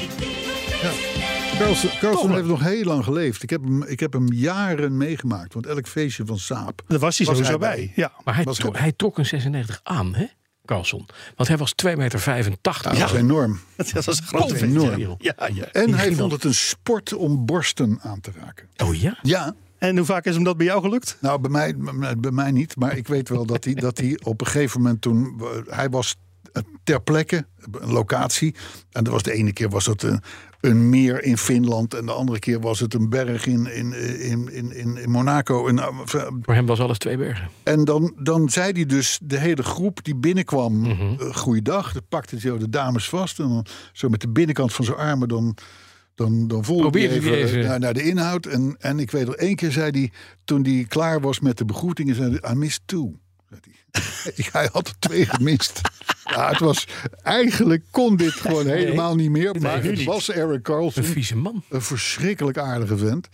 Carlson Toch, heeft nog heel lang geleefd. Ik heb hem jaren meegemaakt. Want elk feestje van Saab Daar was hij Was sowieso hij bij. bij. Ja. Maar Was hij- hij trok een 96 aan, hè? Carlson. Want hij was 2,85 meter. dat is enorm. Dat is een grote Oh, vent. enorm. Ja, ja. En hij ging vond het een sport om borsten aan te raken. Oh ja? Ja, En hoe vaak is hem dat bij jou gelukt? nou bij mij niet. Maar ik weet wel dat hij op een gegeven moment toen... Hij was ter plekke, een locatie. En dat was de ene keer was het een meer in Finland. En de andere keer was het een berg in Monaco. Voor hem was alles 2 bergen. En dan zei hij dus de hele groep die binnenkwam... goeiedag, dan pakte hij zo de dames vast. En dan zo met de binnenkant van zijn armen... Dan voelde Probeerde hij hij even even- naar de inhoud. En ik weet nog één keer zei hij... toen hij klaar was met de begroetingen... zei hij, I missed 2. Zei hij. Hij had er 2 gemist. Ja, het was... Eigenlijk kon dit gewoon helemaal niet meer. Maar nu het niet. was Eric Carlson. Een vieze man. Een verschrikkelijk aardige vent.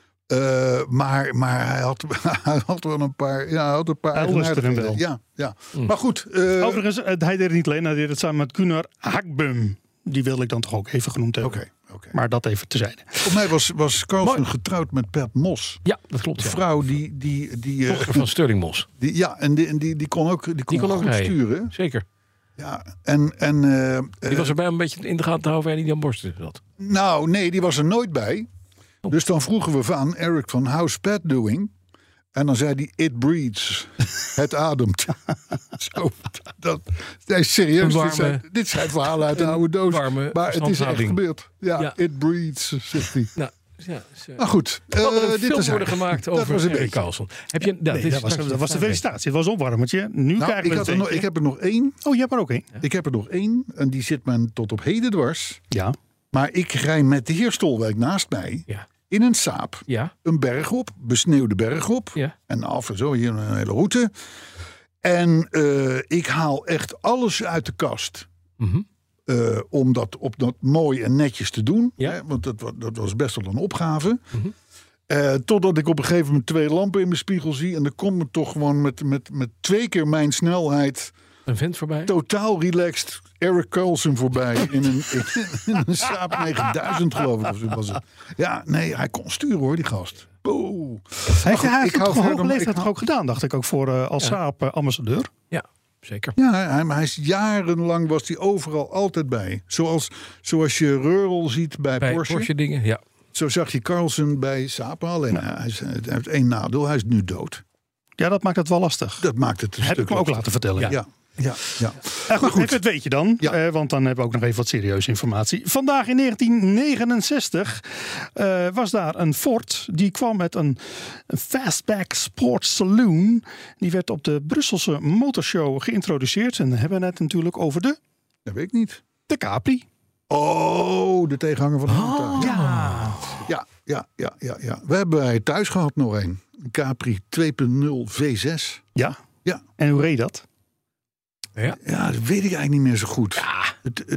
Maar hij had wel een paar... Ja, hij had een paar Hij lustte hem wel. eigenaardigheden. Ja. Maar goed. Overigens, hij deed het niet alleen. Hij deed het samen met Gunnar Hagbum. Die wilde ik dan toch ook even genoemd hebben. Oké. Maar dat even terzijde. Volgens mij was Carlson Mooi. getrouwd met Pat Moss. Ja, dat klopt. Een Ja. vrouw die Dochter van Sterling Moss. die kon ook kon ook goed rijden. sturen. Zeker. Ja, Die was erbij om een beetje in de gaten te houden waar hij niet aan borsten zat. nou, nee, die was er nooit bij. Dus dan vroegen we van Eric van how's Pat doing? En dan zei hij, it breathes. Het ademt. Zo, nee, serieus, Een warme- dit zijn verhalen uit de oude doos. warme Maar het is echt verstandhouding. gebeurd. Ja, Ja. it breathes, zegt hij. Nou, ja, Maar goed, kan er een dit film is worden gemaakt over was een Erik beetje. Carlson. Heb je, Nee, dat was de felicitatie. Het was opwarmertje. Nu Nou, krijgen we het ik heb er nog één. Oh, je hebt er ook één? Ik heb er nog één. En die zit me tot op heden dwars. Ja. Maar ik rij met de heer Stolwijk naast mij. Ja. In een Saab. Ja. Een berg op. Besneeuwde berg op. Ja. En af en zo hier een hele route. En ik haal echt alles uit de kast. Mhm. Om dat op dat mooi en netjes te doen. Ja. Hè, want dat was best wel een opgave. Totdat ik op een gegeven moment 2 lampen in mijn spiegel zie. En dan komt me toch gewoon met 2 keer mijn snelheid... Een vent voorbij. totaal relaxed Eric Carlson voorbij. in een Saab 9000 geloof ik. Of zo was het. Ja, nee, hij kon sturen hoor, die gast. Boe. Hij heeft ik het hou op een verder- hoge leeftijd ik toch ook gedaan, dacht ik ook, voor als Saab ambassadeur. Ja. zeker. Ja, maar hij is jarenlang was hij overal altijd bij. Zoals je Röhrl ziet bij Porsche. Dingen, ja. Zo zag je Carlsen bij Sapa. Alleen hij heeft één nadeel. Hij is nu dood. Ja, dat maakt het wel lastig. Dat maakt het een Heb stuk ik me ook laten vertellen. Ja. Maar goed, dat weet je dan. Ja. Want dan hebben we ook nog even wat serieuze informatie. Vandaag in 1969 was daar een Ford. Die kwam met een Fastback Sport Saloon. Die werd op de Brusselse Motorshow geïntroduceerd. En dan hebben we het natuurlijk over Dat weet ik niet. de Capri. Oh, de tegenhanger van de Honda. Ja. We hebben bij thuis gehad nog een Capri 2.0 V6. Ja. Ja. En hoe reed dat? Ja, dat weet ik eigenlijk niet meer zo goed. Ja.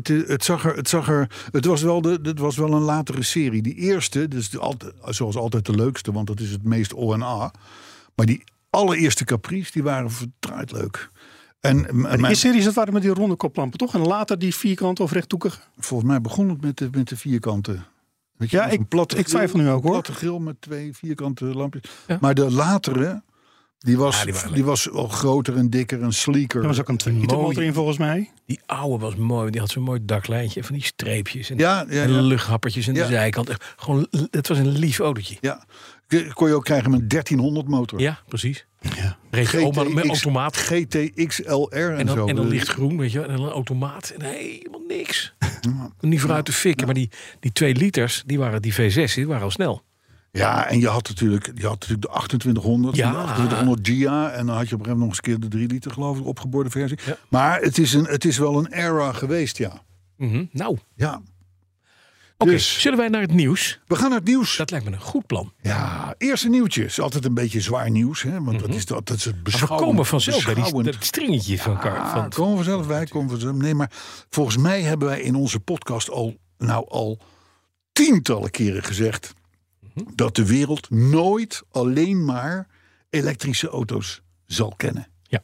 Het was wel een latere serie. Die eerste, dus zoals altijd de leukste, want dat is het meest O&A. Maar die allereerste Capri's, die waren verdraaid leuk. En de eerste series, dat waren met die ronde koplampen, toch? En later die vierkante of rechthoekige? Volgens mij begon het met de vierkante. Weet je, Ja, ik twijfel nu ook, hoor. Een platte grill met 2 vierkante lampjes. Ja. Maar de latere, die was wel groter en dikker en sleeker. Er was ook een 2-liter motor in volgens mij. Die oude was mooi. Die had zo'n mooi daklijntje van die streepjes. En, en luchthappertjes aan de zijkant. Gewoon, het was een lief autootje. Ja. Kon je ook krijgen met een 1300 motor. Ja, precies. Ja. Reed je oma met automaat. GTXLR en zo. En dan lichtgroen, weet je. En dan een automaat. En helemaal niks. Niet vooruit te fikken. Maar die 2 liters, die V6, die waren al snel. Ja, en je had natuurlijk de 2800, de 2800 Gia. En dan had je op een gegeven moment nog eens een keer de 3 liter, geloof ik, opgeboorde versie. Ja. Maar het is wel een era geweest, ja. Mm-hmm. Nou. Ja. Oké, Dus, zullen wij naar het nieuws? We gaan naar het nieuws. Dat lijkt me een goed plan. Ja, eerste nieuwtje. Is altijd een beetje zwaar nieuws. Hè? Want dat is het beschouwend. We komen vanzelf bij dat stringetje van Kar. Komen we vanzelf bij. Nee, maar volgens mij hebben wij in onze podcast al tientallen keren gezegd dat de wereld nooit alleen maar elektrische auto's zal kennen. Ja.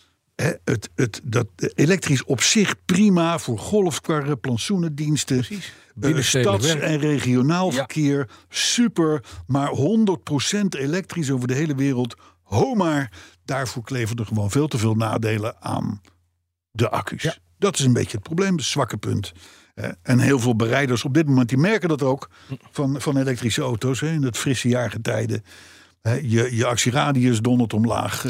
Dat elektrisch op zich prima voor golfkarren, plantsoenendiensten, stads- en regionaal verkeer, super, maar 100% elektrisch over de hele wereld. Ho, maar daarvoor kleven er gewoon veel te veel nadelen aan de accu's. Ja. Dat is een beetje het probleem, het zwakke punt. En heel veel bereiders op dit moment die merken dat ook van elektrische auto's in het frisse jaargetijde. Je actieradius dondert omlaag,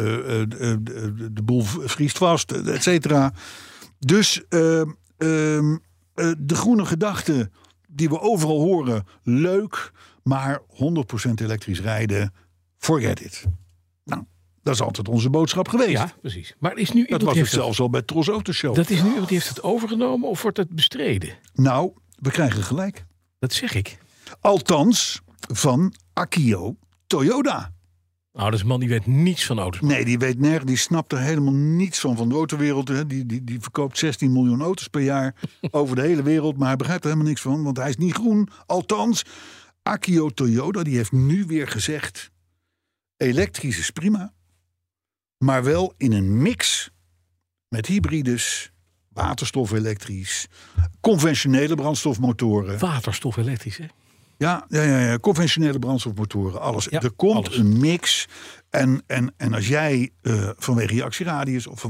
de boel vriest vast, et cetera. Dus de groene gedachte die we overal horen, leuk, maar 100% elektrisch rijden, forget it. Nou, dat is altijd onze boodschap geweest. Ja, precies. Maar is nu dat was het zelfs al bij Tros Autoshow. Dat is nu iemand die heeft het overgenomen of wordt het bestreden? Nou, we krijgen gelijk. Dat zeg ik. Althans, van Akio Toyoda. Nou, dat is een man die weet niets van auto's. Nee, die weet nergens. Die snapt er helemaal niets van de autowereld. Hè. Die verkoopt 16 miljoen auto's per jaar over de hele wereld. Maar hij begrijpt er helemaal niks van, want hij is niet groen. Althans, Akio Toyoda die heeft nu weer gezegd: elektrisch is prima, maar wel in een mix met hybrides, waterstof elektrisch, conventionele brandstofmotoren. Waterstof elektrisch, hè? Ja, conventionele brandstofmotoren, alles. Ja, er komt een mix. En als jij vanwege je actieradius of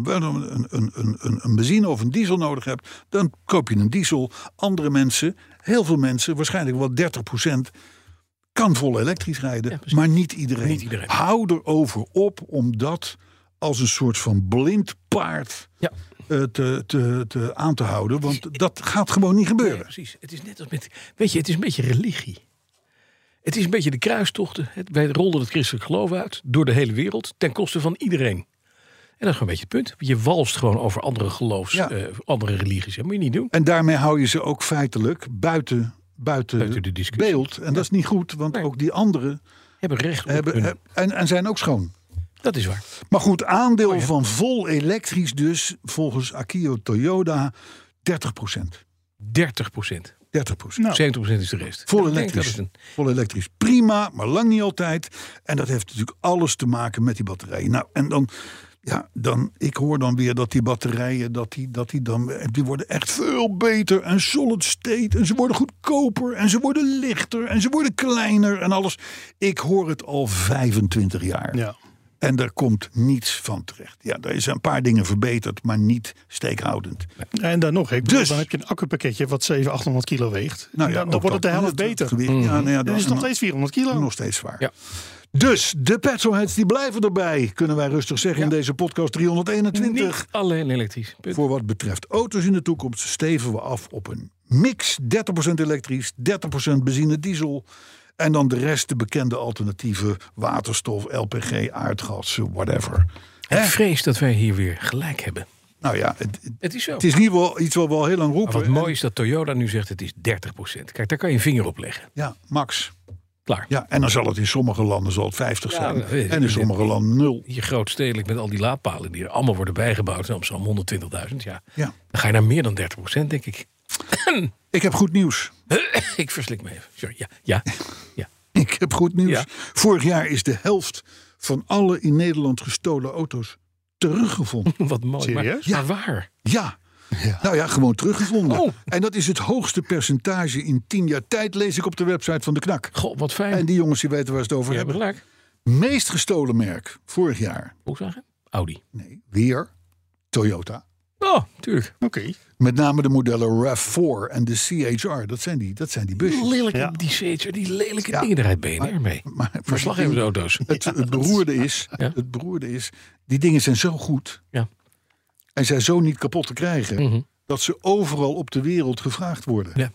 een benzine of een diesel nodig hebt, dan koop je een diesel. Andere mensen, heel veel mensen, waarschijnlijk wel 30%, kan vol elektrisch rijden. Ja, maar niet iedereen. Hou erover op om dat als een soort van blind paard te aan te houden. Want dat gaat gewoon niet gebeuren. Nee, precies. Het is net als met, weet je, het is een beetje religie. Het is een beetje de kruistochten. Wij rolden het christelijk geloof uit door de hele wereld ten koste van iedereen. En dat is gewoon een beetje het punt. Je walst gewoon over andere andere religies. Dat moet je niet doen. En daarmee hou je ze ook feitelijk buiten de discussie. Beeld. En dat is niet goed, want ook die anderen hebben recht op en zijn ook schoon. Dat is waar. Maar goed, aandeel van vol elektrisch dus, volgens Akio Toyoda, 30%. 30%. 30%. Nou, 70% is de rest. Vol elektrisch. Prima, maar lang niet altijd. En dat heeft natuurlijk alles te maken met die batterijen. Nou, en dan ik hoor dan weer dat die batterijen, die worden echt veel beter en solid state. En ze worden goedkoper en ze worden lichter en ze worden kleiner en alles. Ik hoor het al 25 jaar. Ja. En daar komt niets van terecht. Ja, er is een paar dingen verbeterd, maar niet steekhoudend. En dan nog, dan heb je een accupakketje wat 700-800 kilo weegt. Nou ja, dan wordt het de helft beter. Dan Dan is het nog steeds 400 kilo. Nog steeds zwaar. Ja. Dus de petrolheads die blijven erbij, kunnen wij rustig zeggen in deze podcast 321. Niet alleen elektrisch. Punt. Voor wat betreft auto's in de toekomst steven we af op een mix. 30% elektrisch, 30% benzine, diesel. En dan de rest de bekende alternatieven. Waterstof, LPG, aardgas, whatever. Ik vrees dat wij hier weer gelijk hebben. Nou ja, Het is zo. het is in ieder geval iets wat we al heel lang roepen. Maar wat mooi is dat Toyota nu zegt het is 30%. Kijk, daar kan je een vinger op leggen. Ja, max. Klaar. Ja, en dan zal het in sommige landen 50 zijn. dat weet ik. En in sommige landen 0. Hier grootstedelijk met al die laadpalen die er allemaal worden bijgebouwd. In Amsterdam 120.000. Ja. Ja. Dan ga je naar meer dan 30%, denk ik. Ik heb goed nieuws. Ik verslik me even. Sorry. Ja. Ik heb goed nieuws. Ja. Vorig jaar is de helft van alle in Nederland gestolen auto's teruggevonden. Wat mooi. Serieus? Maar waar? Ja. Nou ja, gewoon teruggevonden. Oh. En dat is het hoogste percentage in 10 jaar tijd, lees ik op de website van de Knak. Goh, wat fijn. En die jongens die weten waar ze het over Je hebt hebben. gelijk. Meest gestolen merk vorig jaar. Volkswagen? Audi. Nee, weer Toyota. Oh, tuurlijk. Oké. Met name de modellen RAV4 en de CHR. Dat zijn die busjes. Lelijke, Ja. die CHR, die lelijke dingen, daar rijdt BNR mee. Maar Verslaggeversauto's. het beroerde is, die dingen zijn zo goed. Ja. En zijn zo niet kapot te krijgen. Mhm. Dat ze overal op de wereld gevraagd worden. Ja.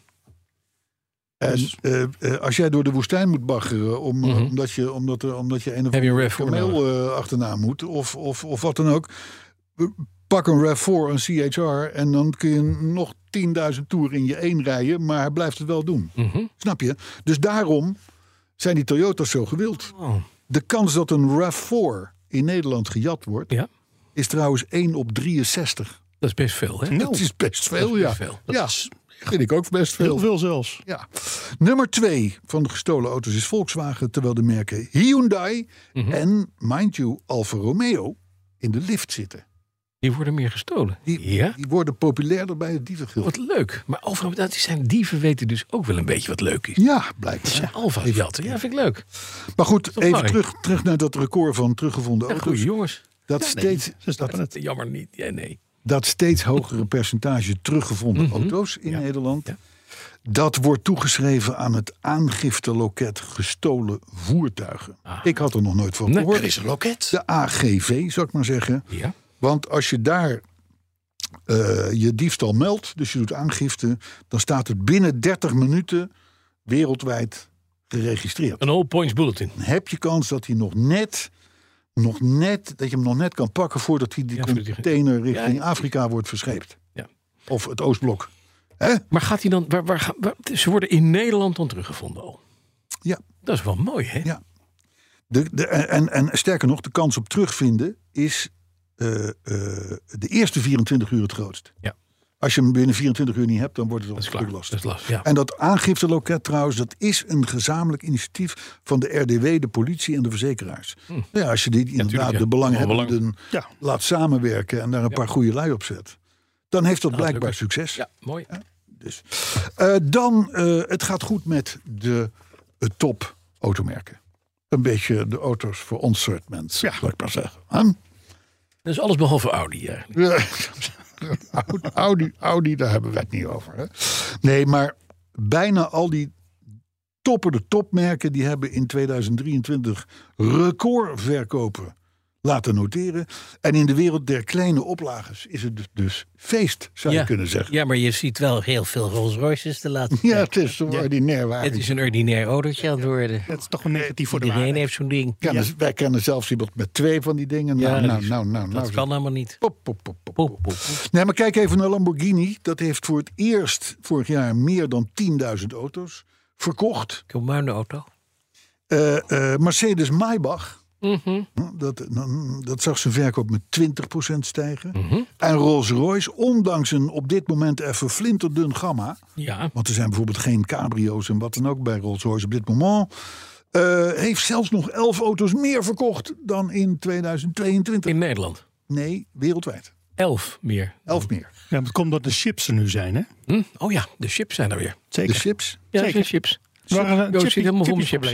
En als jij door de woestijn moet baggeren omdat je een of Heb je een andere RAV4 kameel achterna moet of wat dan ook. Pak een RAV4, een CHR en dan kun je nog 10.000 toeren in je één rijden, maar hij blijft het wel doen. Mhm. Snap je? Dus daarom zijn die Toyota's zo gewild. Oh. De kans dat een RAV4 in Nederland gejat wordt, Ja, is trouwens 1 op 63. dat is best veel, hè? Dat is best veel, Dat is ja. best veel. Ja, vind ik ook best veel. Heel veel zelfs. Ja. Nummer 2 van de gestolen auto's is Volkswagen, terwijl de merken Hyundai en, mind you, Alfa Romeo in de lift zitten. Die worden meer gestolen. Die worden populairder bij het dievengilde. Wat leuk. Maar Alfa, dat zijn dieven weten dus ook wel een beetje wat leuk is. Ja, blijkbaar. Zijn Alfa jatten. Ja, vind ik leuk. Maar goed, toch even mooi? terug naar dat record van teruggevonden Ja, auto's. goeie jongens. Dat, steeds, Ze snappen het. Jammer niet. Ja, nee. dat steeds hogere percentage teruggevonden auto's in Nederland. Ja. Dat wordt toegeschreven aan het aangifteloket gestolen voertuigen. Ik had er nog nooit van Nee, gehoord. er is een loket. De AGV, zou ik maar zeggen. Ja. Want als je daar je diefstal meldt, dus je doet aangifte, dan staat het binnen 30 minuten wereldwijd geregistreerd. Een all points bulletin. Dan heb je kans dat hij nog net, dat je hem nog net kan pakken voordat hij die Ja, voordat hij- container richting Ja. Afrika wordt verscheept. Ja. Of het Oostblok. Hè? Maar gaat hij dan... Ze worden in Nederland dan teruggevonden al. Ja. Dat is wel mooi, hè? Ja. En sterker nog, de kans op terugvinden is de eerste 24 uur het grootst. Ja. Als je hem binnen 24 uur niet hebt, dan wordt het Dat al is klaar. heel lastig. Dat is lastig, ja. En dat aangifteloket trouwens, dat is een gezamenlijk initiatief van de RDW, de politie en de verzekeraars. Ja, als je die inderdaad tuurlijk, ja. de belanghebbenden Ja. laat samenwerken en daar een paar goede lui op zet, dan heeft dat blijkbaar lukken. succes. Ja, mooi. Dus. Het gaat goed met de top automerken. Een beetje de auto's voor ons soort mensen, zou ik maar zeggen. Huh? Dat is alles behalve Audi eigenlijk. Audi, daar hebben we het niet over. Hè? Nee, maar bijna al die topmerken die hebben in 2023 recordverkopen laten noteren. En in de wereld der kleine oplages is het dus feest, zou je kunnen zeggen. Ja, maar je ziet wel heel veel Rolls Royces de laatste Ja, tijd. het is een ordinair wagen. Het is een ordinair autootje aan het worden. Het is toch een negatief voor de Iedereen waarde. heeft zo'n ding. Wij kennen zelfs iemand met 2 van die dingen. Ja, Nou. Dat kan helemaal niet. Pop. Nee, maar kijk even naar Lamborghini. Dat heeft voor het eerst vorig jaar meer dan 10.000 auto's verkocht. Kom maar een auto. Mercedes Maybach. Dat zag zijn verkoop met 20% stijgen. En Rolls-Royce, ondanks een op dit moment even flinterdun gamma. Ja. Want er zijn bijvoorbeeld geen cabrio's en wat dan ook bij Rolls-Royce op dit moment. Heeft zelfs nog 11 auto's meer verkocht dan in 2022. In Nederland. Nee, wereldwijd. 11 meer. 11 meer. Ja, maar het komt dat de chips er nu zijn, hè? Oh ja, de chips zijn er weer. Zeker. De chips. Ja, Zeker. zijn chips. Er waren Joost zit helemaal vol met chips. chipjesproblemen.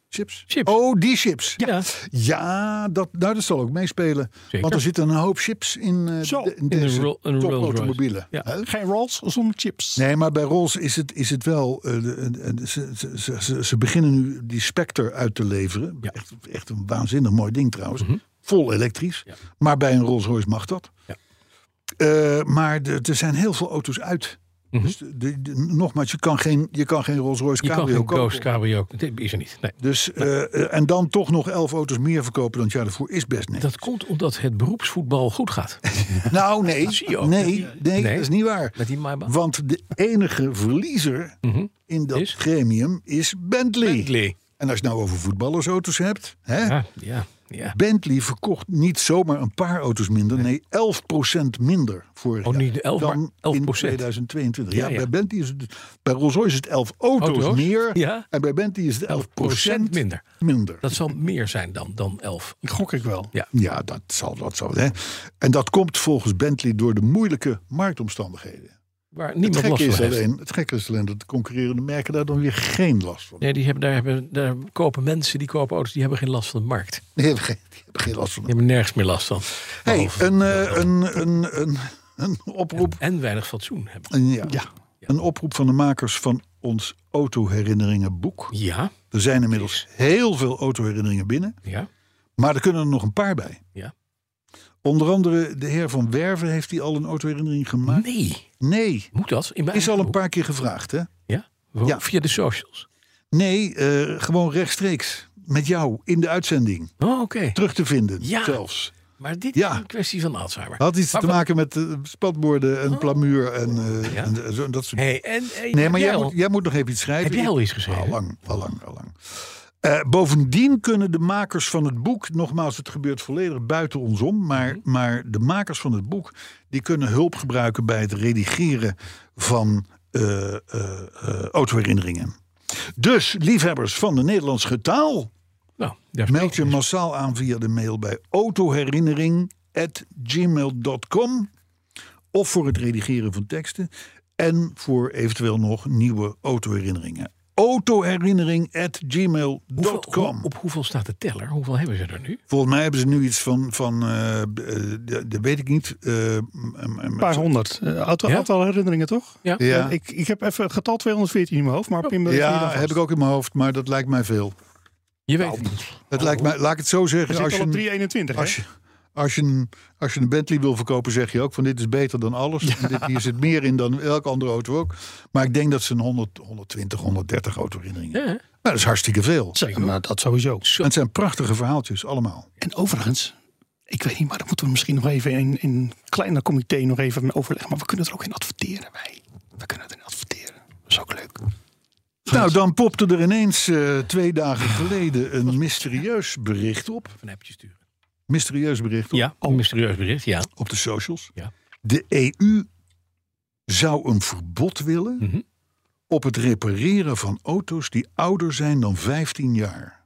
Chips? Chips. Oh, die chips. Ja. Ja, dat zal ook meespelen. Zeker. Want er zitten een hoop chips in deze een topautomobielen. Ja. Geen Rolls zonder chips. Nee, maar bij Rolls is het wel... ze beginnen nu die Spectre uit te leveren. Ja. Echt een waanzinnig mooi ding trouwens. Vol elektrisch. Ja. Maar bij een Rolls-Royce mag dat. Ja. Maar er zijn heel veel auto's uit. Dus nogmaals, je kan geen Rolls-Royce Je kan Cabrio geen kopen. Ghost Cabrio. Dat is er niet. Nee. Dus, en dan toch nog 11 auto's meer verkopen dan het jaar daarvoor is best netjes. Dat komt omdat het beroepsvoetbal goed gaat. Nou, nee. zie je ook. Nee, dat is niet waar. Met die Maybach. Want de enige verliezer in dat gremium is Bentley. En als je het nou over voetballersauto's hebt. Hè? Ja. Bentley verkocht niet zomaar een paar auto's minder. Nee, 11% minder vorig jaar. Niet 11, dan maar 11%. in 2022. Ja. Bij Bentley is het, bij Rolls-Royce is het 11 auto's meer. Ja. En bij Bentley is het 11% minder. Dat zal meer zijn dan 11. Gok ik wel. Ja, dat zal. Hè. En dat komt volgens Bentley door de moeilijke marktomstandigheden. Waar niemand last van heeft. Het gekke is alleen dat de concurrerende merken daar dan weer geen last van. Nee, daar kopen mensen die kopen auto's, die hebben geen last van de markt. Die hebben geen last van. Die hebben nergens meer last van. Hey, een oproep. En weinig fatsoen hebben. Een oproep van de makers van ons autoherinneringenboek. Ja. Er zijn inmiddels heel veel autoherinneringen binnen. Ja. Maar er kunnen er nog een paar bij. Ja. Onder andere de heer Van Werven heeft hij al een autoherinnering gemaakt. Nee. Moet dat? In mijn Is al een boek? paar keer gevraagd, hè? Ja? Via de socials? Nee, gewoon rechtstreeks. Met jou in de uitzending. Oh, oké. Terug te vinden, Ja. zelfs. Maar dit is een kwestie van Alzheimer. Had iets te maken met spatborden en plamuur en dat soort dingen. Nee, maar jij moet nog even iets schrijven. Heb jij al iets geschreven? Al lang. Bovendien kunnen de makers van het boek, nogmaals, het gebeurt volledig buiten ons om, maar de makers van het boek, die kunnen hulp gebruiken bij het redigeren van autoherinneringen. Dus, liefhebbers van de Nederlandse taal, meld je massaal aan via de mail bij autoherinnering@gmail.com of voor het redigeren van teksten en voor eventueel nog nieuwe autoherinneringen. autoherinnering@gmail.com. Op hoeveel staat de teller? Hoeveel hebben ze er nu? Volgens mij hebben ze nu iets van dat weet ik niet. Een paar honderd. Aantal herinneringen, toch? Ja. Ik heb even het getal 214 in mijn hoofd. Maar heb ik ook in mijn hoofd, maar dat lijkt mij veel. Je weet het niet. Het lijkt mij, laat ik het zo zeggen. Als je op 321, als je een Bentley wil verkopen, zeg je ook van dit is beter dan alles. Ja. Hier zit meer in dan elke andere auto ook. Maar ik denk dat ze een 120, 130 autoherinneringen. Ja. Nou, dat is hartstikke veel. Zeker, maar dat sowieso. En het zijn prachtige verhaaltjes, allemaal. En overigens, ik weet niet, maar dan moeten we misschien nog even in een kleiner comité nog even overleggen. Maar we kunnen er ook in adverteren, We kunnen erin adverteren. Dat is ook leuk. Nou, dan popte er ineens 2 dagen geleden een mysterieus bericht op. Een appje sturen. Mysterieus bericht op. Ja, een mysterieus bericht, ja. Op de socials. Ja. De EU zou een verbod willen op het repareren van auto's die ouder zijn dan 15 jaar.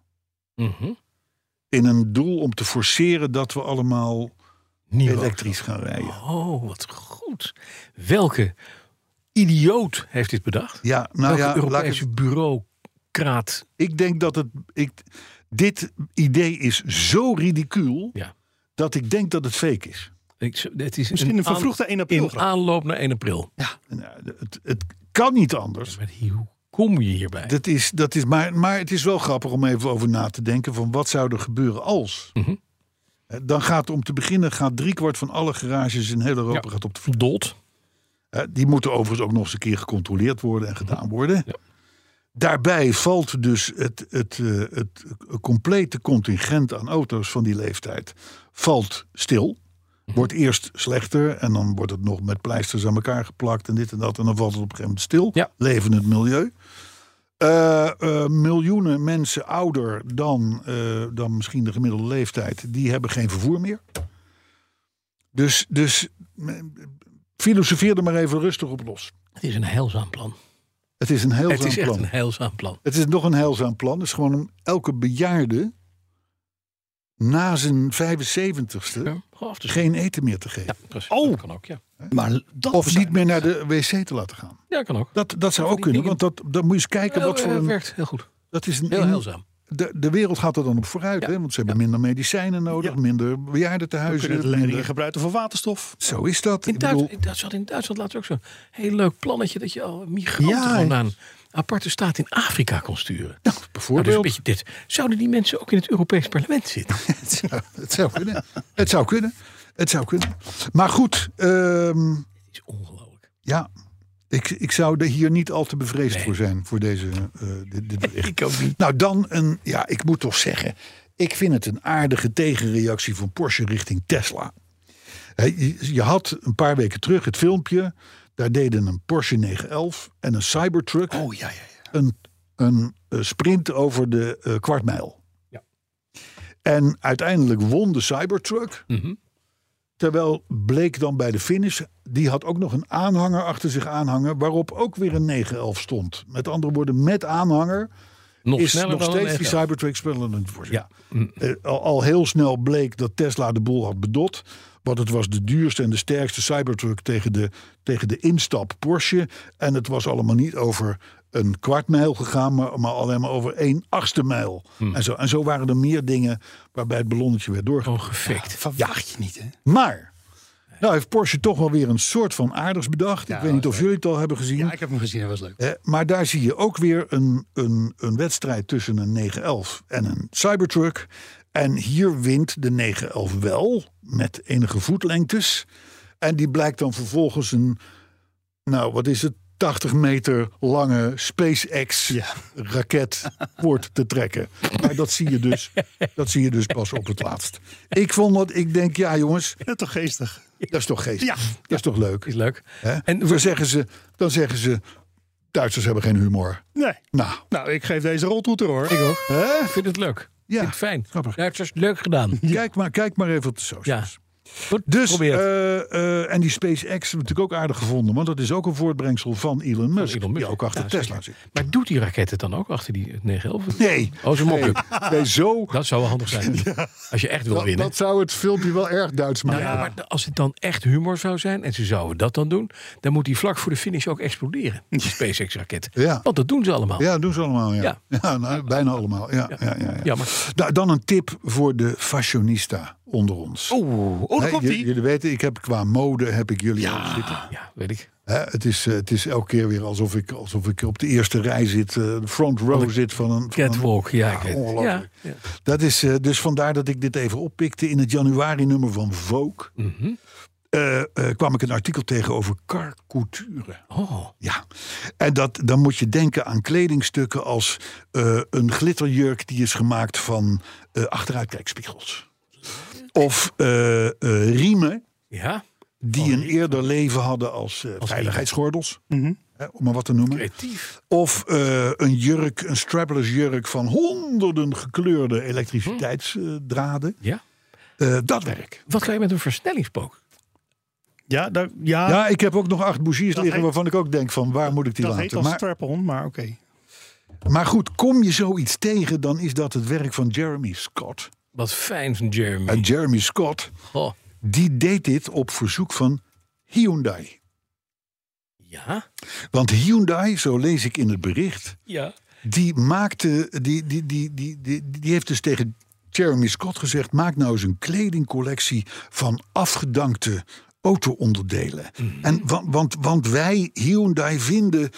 In een doel om te forceren dat we allemaal elektrisch gaan rijden. Oh, wat goed. Welke idioot heeft dit bedacht? Ja, nou welke Europese bureaucraat? Ik denk dat dit idee is zo ridicuul dat ik denk dat het fake is. Het is misschien een vervroegde 1 april. In aanloop naar 1 april. Ja. Het kan niet anders. Maar hoe kom je hierbij? Dat is, maar het is wel grappig om even over na te denken van wat zou er gebeuren als. Dan gaat om te beginnen 3/4 van alle garages in heel Europa gaat op de verdold. Die moeten overigens ook nog eens een keer gecontroleerd worden en gedaan worden. Ja. Daarbij valt dus het complete contingent aan auto's van die leeftijd valt stil. Wordt eerst slechter en dan wordt het nog met pleisters aan elkaar geplakt en dit en dat. En dan valt het op een gegeven moment stil. Ja. Leven het milieu. Miljoenen mensen ouder dan misschien de gemiddelde leeftijd, die hebben geen vervoer meer. Dus filosofeer er maar even rustig op los. Het is een heilzaam plan. Het is een heilzaam plan. Het is echt een heilzaam plan. Het is nog een heilzaam plan. Het is gewoon om elke bejaarde na zijn 75ste geen eten meer te geven. Ja, precies. Dat kan ook, ja. Maar of niet meer naar de wc te laten gaan. Ja, kan ook. Dat zou ook kunnen, want dat moet je eens kijken wat voor een... werkt heel goed. Dat is heel heilzaam. de wereld gaat er dan op vooruit. Hè? Want ze hebben minder medicijnen nodig. Minder bejaardentehuizen. We kunnen de leidingen gebruiken voor waterstof. Zo is dat. In Duitsland laatst ook zo'n heel leuk plannetje... dat je al migranten gewoon naar een aparte staat in Afrika kon sturen. Ja, bijvoorbeeld. Nou, dus een beetje dit. Zouden die mensen ook in het Europees Parlement zitten? Het zou kunnen. Het zou kunnen. Maar goed. Het is ongelooflijk. Ja. Ik zou er hier niet al te bevreesd voor zijn. Voor deze dit bericht. Ik ook niet. Nou, dan ik moet toch zeggen. Ik vind het een aardige tegenreactie van Porsche richting Tesla. Je had een paar weken terug het filmpje. Daar deden een Porsche 911 en een Cybertruck. Oh ja. Een sprint over de kwartmijl. Ja. En uiteindelijk won de Cybertruck. Mhm. Terwijl bleek dan bij de finish, die had ook nog een aanhanger achter zich aanhangen, waarop ook weer een 911 stond. Met andere woorden, met aanhanger is nog steeds die Cybertruck spannend voor zich. Ja. Al heel snel bleek dat Tesla de boel had bedot. Want het was de duurste en de sterkste Cybertruck tegen de instap Porsche. En het was allemaal niet over een kwartmijl gegaan, maar alleen maar over 1/8 mijl. En zo waren er meer dingen waarbij het ballonnetje werd doorgebracht. Gefikt. Verwacht je niet, hè? Maar, nou heeft Porsche toch wel weer een soort van aardigs bedacht. Ik weet niet of jullie het al hebben gezien. Ja, ik heb hem gezien, dat was leuk. Maar daar zie je ook weer een wedstrijd tussen een 911 en een Cybertruck. En hier wint de 911 wel, met enige voetlengtes. En die blijkt dan vervolgens een, 80 meter lange SpaceX-raket voort te trekken. Maar dat zie je dus pas op het laatst. Ik denk, ja jongens. Dat is toch geestig? Dat is toch geestig? Ja. Dat is toch leuk? Is leuk. Hè? En Dan zeggen ze, Duitsers hebben geen humor. Nee. Nou, ik geef deze roltoeter hoor. Ik ook. Hè? Ik vind het leuk. Ja. Vind het fijn. Grappig. Duitsers, leuk gedaan. Kijk maar even op de socials. Ja. Goed, Dus, probeer. en die SpaceX hebben we natuurlijk ook aardig gevonden. Want dat is ook een voortbrengsel van Elon Musk. Die ook achter Tesla zit. Maar doet die raket het dan ook achter die 911? Nee. Oh, zo'n mock-up. Nee, zo. Dat zou wel handig zijn. Als je echt wil winnen. Dat zou het filmpje wel erg Duits maken. Nou ja, maar als het dan echt humor zou zijn en ze zouden dat dan doen, dan moet die vlak voor de finish ook exploderen. Die SpaceX-raket. Ja. Want dat doen ze allemaal. Ja, dat doen ze allemaal. Ja. Ja. Bijna allemaal. Ja. Jammer. Nou, dan een tip voor de fashionista onder ons. Daar komt ie. Jullie weten, ik heb qua mode heb ik jullie al zitten. Ja, weet ik. Het is elke keer weer alsof ik op de eerste rij zit, de front row zit van een Catwalk, ja, ik weet het. ongelooflijk. Ja. Dat is dus vandaar dat ik dit even oppikte. In het januari-nummer van Vogue kwam ik een artikel tegen over car couture. Oh. Ja, en dan moet je denken aan kledingstukken als een glitterjurk die is gemaakt van achteruitkijkspiegels. Of riemen Ja, die een eerder leven hadden als veiligheidsgordels. Om maar wat te noemen. creatief. Of een jurk, een strapless jurk van honderden gekleurde elektriciteitsdraden. Ja. Dat werk. Wat ga je met een versnellingspook? Ja, ik heb ook nog 8 bougies liggen waarvan ik ook denk van waar moet ik die dat laten. heet al strap-on, maar oké. Maar goed, kom je zoiets tegen, dan is dat het werk van Jeremy Scott. Wat fijn van Jeremy. En Jeremy Scott, Oh. die deed dit op verzoek van Hyundai. Ja? Want Hyundai, zo lees ik in het bericht, Ja. die maakte, die heeft dus tegen Jeremy Scott gezegd, maak nou eens een kledingcollectie van afgedankte auto-onderdelen. En want wij, Hyundai, vinden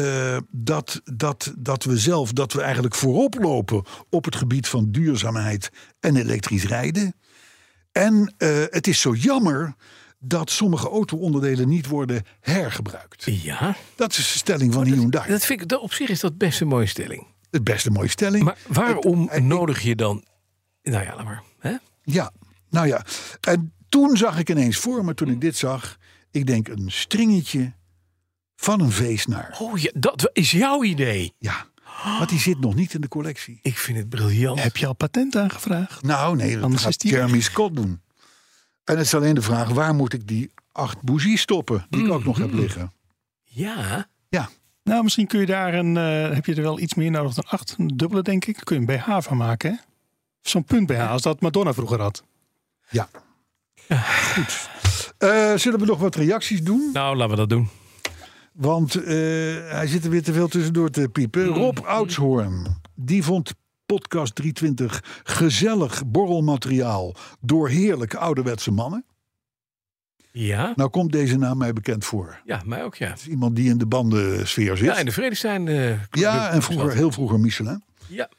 dat we eigenlijk voorop lopen op het gebied van duurzaamheid en elektrisch rijden. En het is zo jammer dat sommige auto-onderdelen niet worden hergebruikt. Ja? Dat is de stelling van Hyundai. Dat vind ik, op zich is dat best een mooie stelling. Het beste mooie stelling. Maar waarom nodig je dan... Nou ja, laat maar. Hè? Ja, nou ja. En toen zag ik ineens voor me, toen ik dit zag, ik denk een stringetje van een veesnaar. Oh ja, dat is jouw idee. Ja, want die zit nog niet in de collectie. Ik vind het briljant. Heb je al patent aangevraagd? Nou nee, dat Anders gaat is die Jeremy Scott doen. En het is alleen de vraag, waar moet ik die 8 bougies stoppen, die ik ook nog heb liggen? Ja? Ja. Nou, misschien kun je daar heb je er wel iets meer nodig dan 8. Een dubbele, denk ik. Kun je een BH van maken, hè? Zo'n punt BH, als dat Madonna vroeger had. Ja. Goed. Zullen we nog wat reacties doen? Nou, laten we dat doen. Want hij zit er weer te veel tussendoor te piepen. Rob Oudshoorn, die vond podcast 320 gezellig borrelmateriaal door heerlijke ouderwetse mannen. Ja. Nou komt deze naam mij bekend voor. Ja, mij ook, ja. Het is iemand die in de bandensfeer zit. Ja, in de Vredestein. En heel vroeger Michelin. Ja.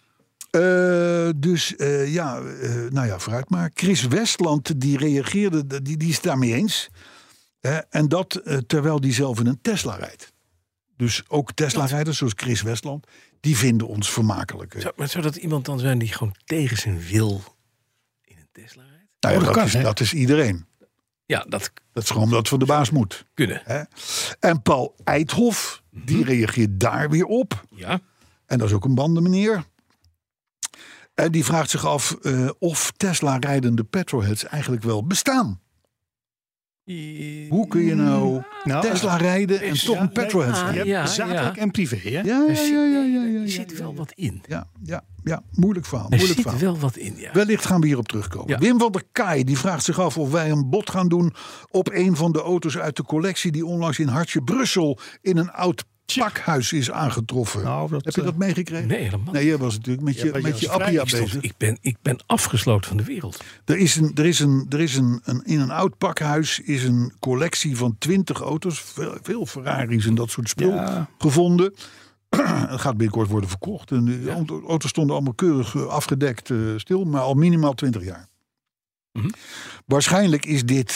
Vooruit maar. Chris Westland, die reageerde, die is het daarmee eens. En dat terwijl die zelf in een Tesla rijdt. Dus ook Tesla-rijders zoals Chris Westland, die vinden ons vermakelijk. Zou dat iemand dan zijn die gewoon tegen zijn wil in een Tesla rijdt? Nou ja, dat is iedereen. Ja, dat is gewoon dat voor de baas moet. Kunnen. Hè? En Paul Eidhoff, die reageert daar weer op. Ja. En dat is ook een bandenmeneer. En die vraagt zich af of Tesla-rijdende petrolheads eigenlijk wel bestaan. Hoe kun je nou Tesla rijden en toch een petrolhead zijn? Je hebt zakelijk en privé, hè? Er zit wel wat in. Ja, moeilijk verhaal. Er zit wel wat in, ja. Wellicht gaan we hierop terugkomen. Ja. Wim van der Kaai die vraagt zich af of wij een bod gaan doen op een van de auto's uit de collectie die onlangs in Hartje Brussel in een oud pakhuis is aangetroffen. Heb je dat meegekregen? Nee, helemaal. Nee, jij was natuurlijk met je Appia bezig. Ik ben afgesloten van de wereld. Er is in een oud pakhuis is een collectie van 20 auto's, veel Ferraris en dat soort spul gevonden. Het gaat binnenkort worden verkocht. En de auto's stonden allemaal keurig afgedekt stil, maar al minimaal 20 jaar. Mm-hmm. Waarschijnlijk is dit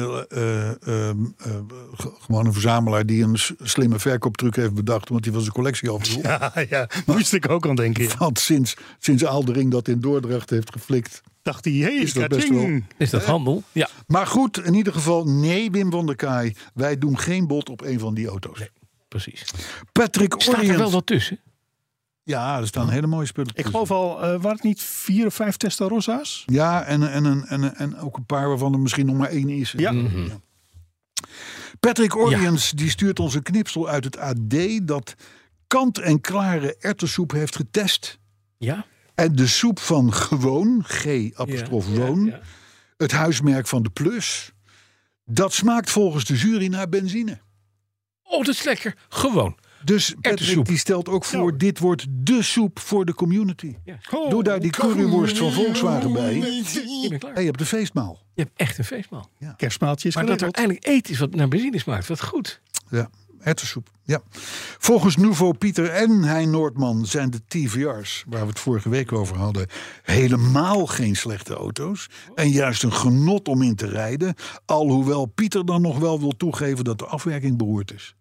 gewoon een verzamelaar die een slimme verkooptruc heeft bedacht, want die was zijn collectie afgevoerd. Ja, moest ik ook aan denken. Want sinds Aldering dat in Dordrecht heeft geflikt, dacht hij, is dat best wel. Is dat handel? Ja. Maar goed, in ieder geval, nee, Wim van der Kaai, wij doen geen bod op een van die auto's. Nee, precies. Patrick Staat Orient. er wel wat tussen? Ja, er staan hele mooie spullen tussen. Ik geloof al, waren het niet 4 of 5 Testarossas? Ja, en ook een paar waarvan er misschien nog maar 1 is. Ja. Mm-hmm. Ja. Patrick Orient die stuurt ons een knipsel uit het AD dat kant-en-klare erwtensoep heeft getest. Ja. En de soep van Gewoon, G-woon, het huismerk van de Plus, dat smaakt volgens de jury naar benzine. Oh, dat is lekker. Gewoon. Dus Patrick die stelt ook voor, dit wordt de soep voor de community. Ja. Doe daar die curryworst van Volkswagen bij. En je hebt een feestmaal. Je hebt echt een feestmaal. Ja. Kerstmaaltjes. Maar dat er uiteindelijk eten is wat naar benzine smaakt. Wat goed. Ja, erwtensoep. Ja. Volgens Nouveau Pieter en Hein Noordman zijn de TVR's, waar we het vorige week over hadden, helemaal geen slechte auto's. En juist een genot om in te rijden. Alhoewel Pieter dan nog wel wil toegeven dat de afwerking beroerd is.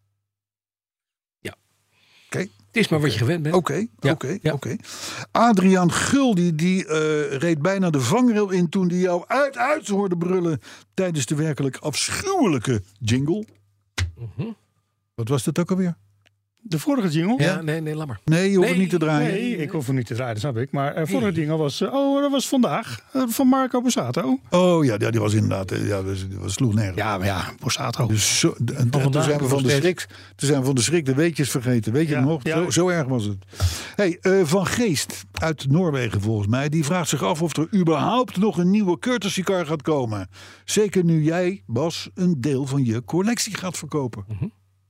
Het is maar wat je gewend bent. Oké. Adriaan Gul die reed bijna de vangrail in toen hij jou uit hoorde brullen tijdens de werkelijk afschuwelijke jingle. Mm-hmm. Wat was dat ook alweer? De vorige jingle? Ja, nee, laat maar. Nee, je hoeft het niet te draaien. Nee, ik hoef het niet te draaien, dat snap ik. Maar vorige jingle was, dat was vandaag, van Marco Borsato. Oh ja, die was inderdaad, die sloeg nergens. Ja, maar ja, Borsato. Dus toen zijn we van de schrik de weetjes vergeten. Weet je nog? Ja. Zo erg was het. Hey, Van Geest uit Noorwegen volgens mij, die vraagt zich af of er überhaupt nog een nieuwe courtesy car gaat komen. Zeker nu jij, Bas, een deel van je collectie gaat verkopen. Mm-hmm.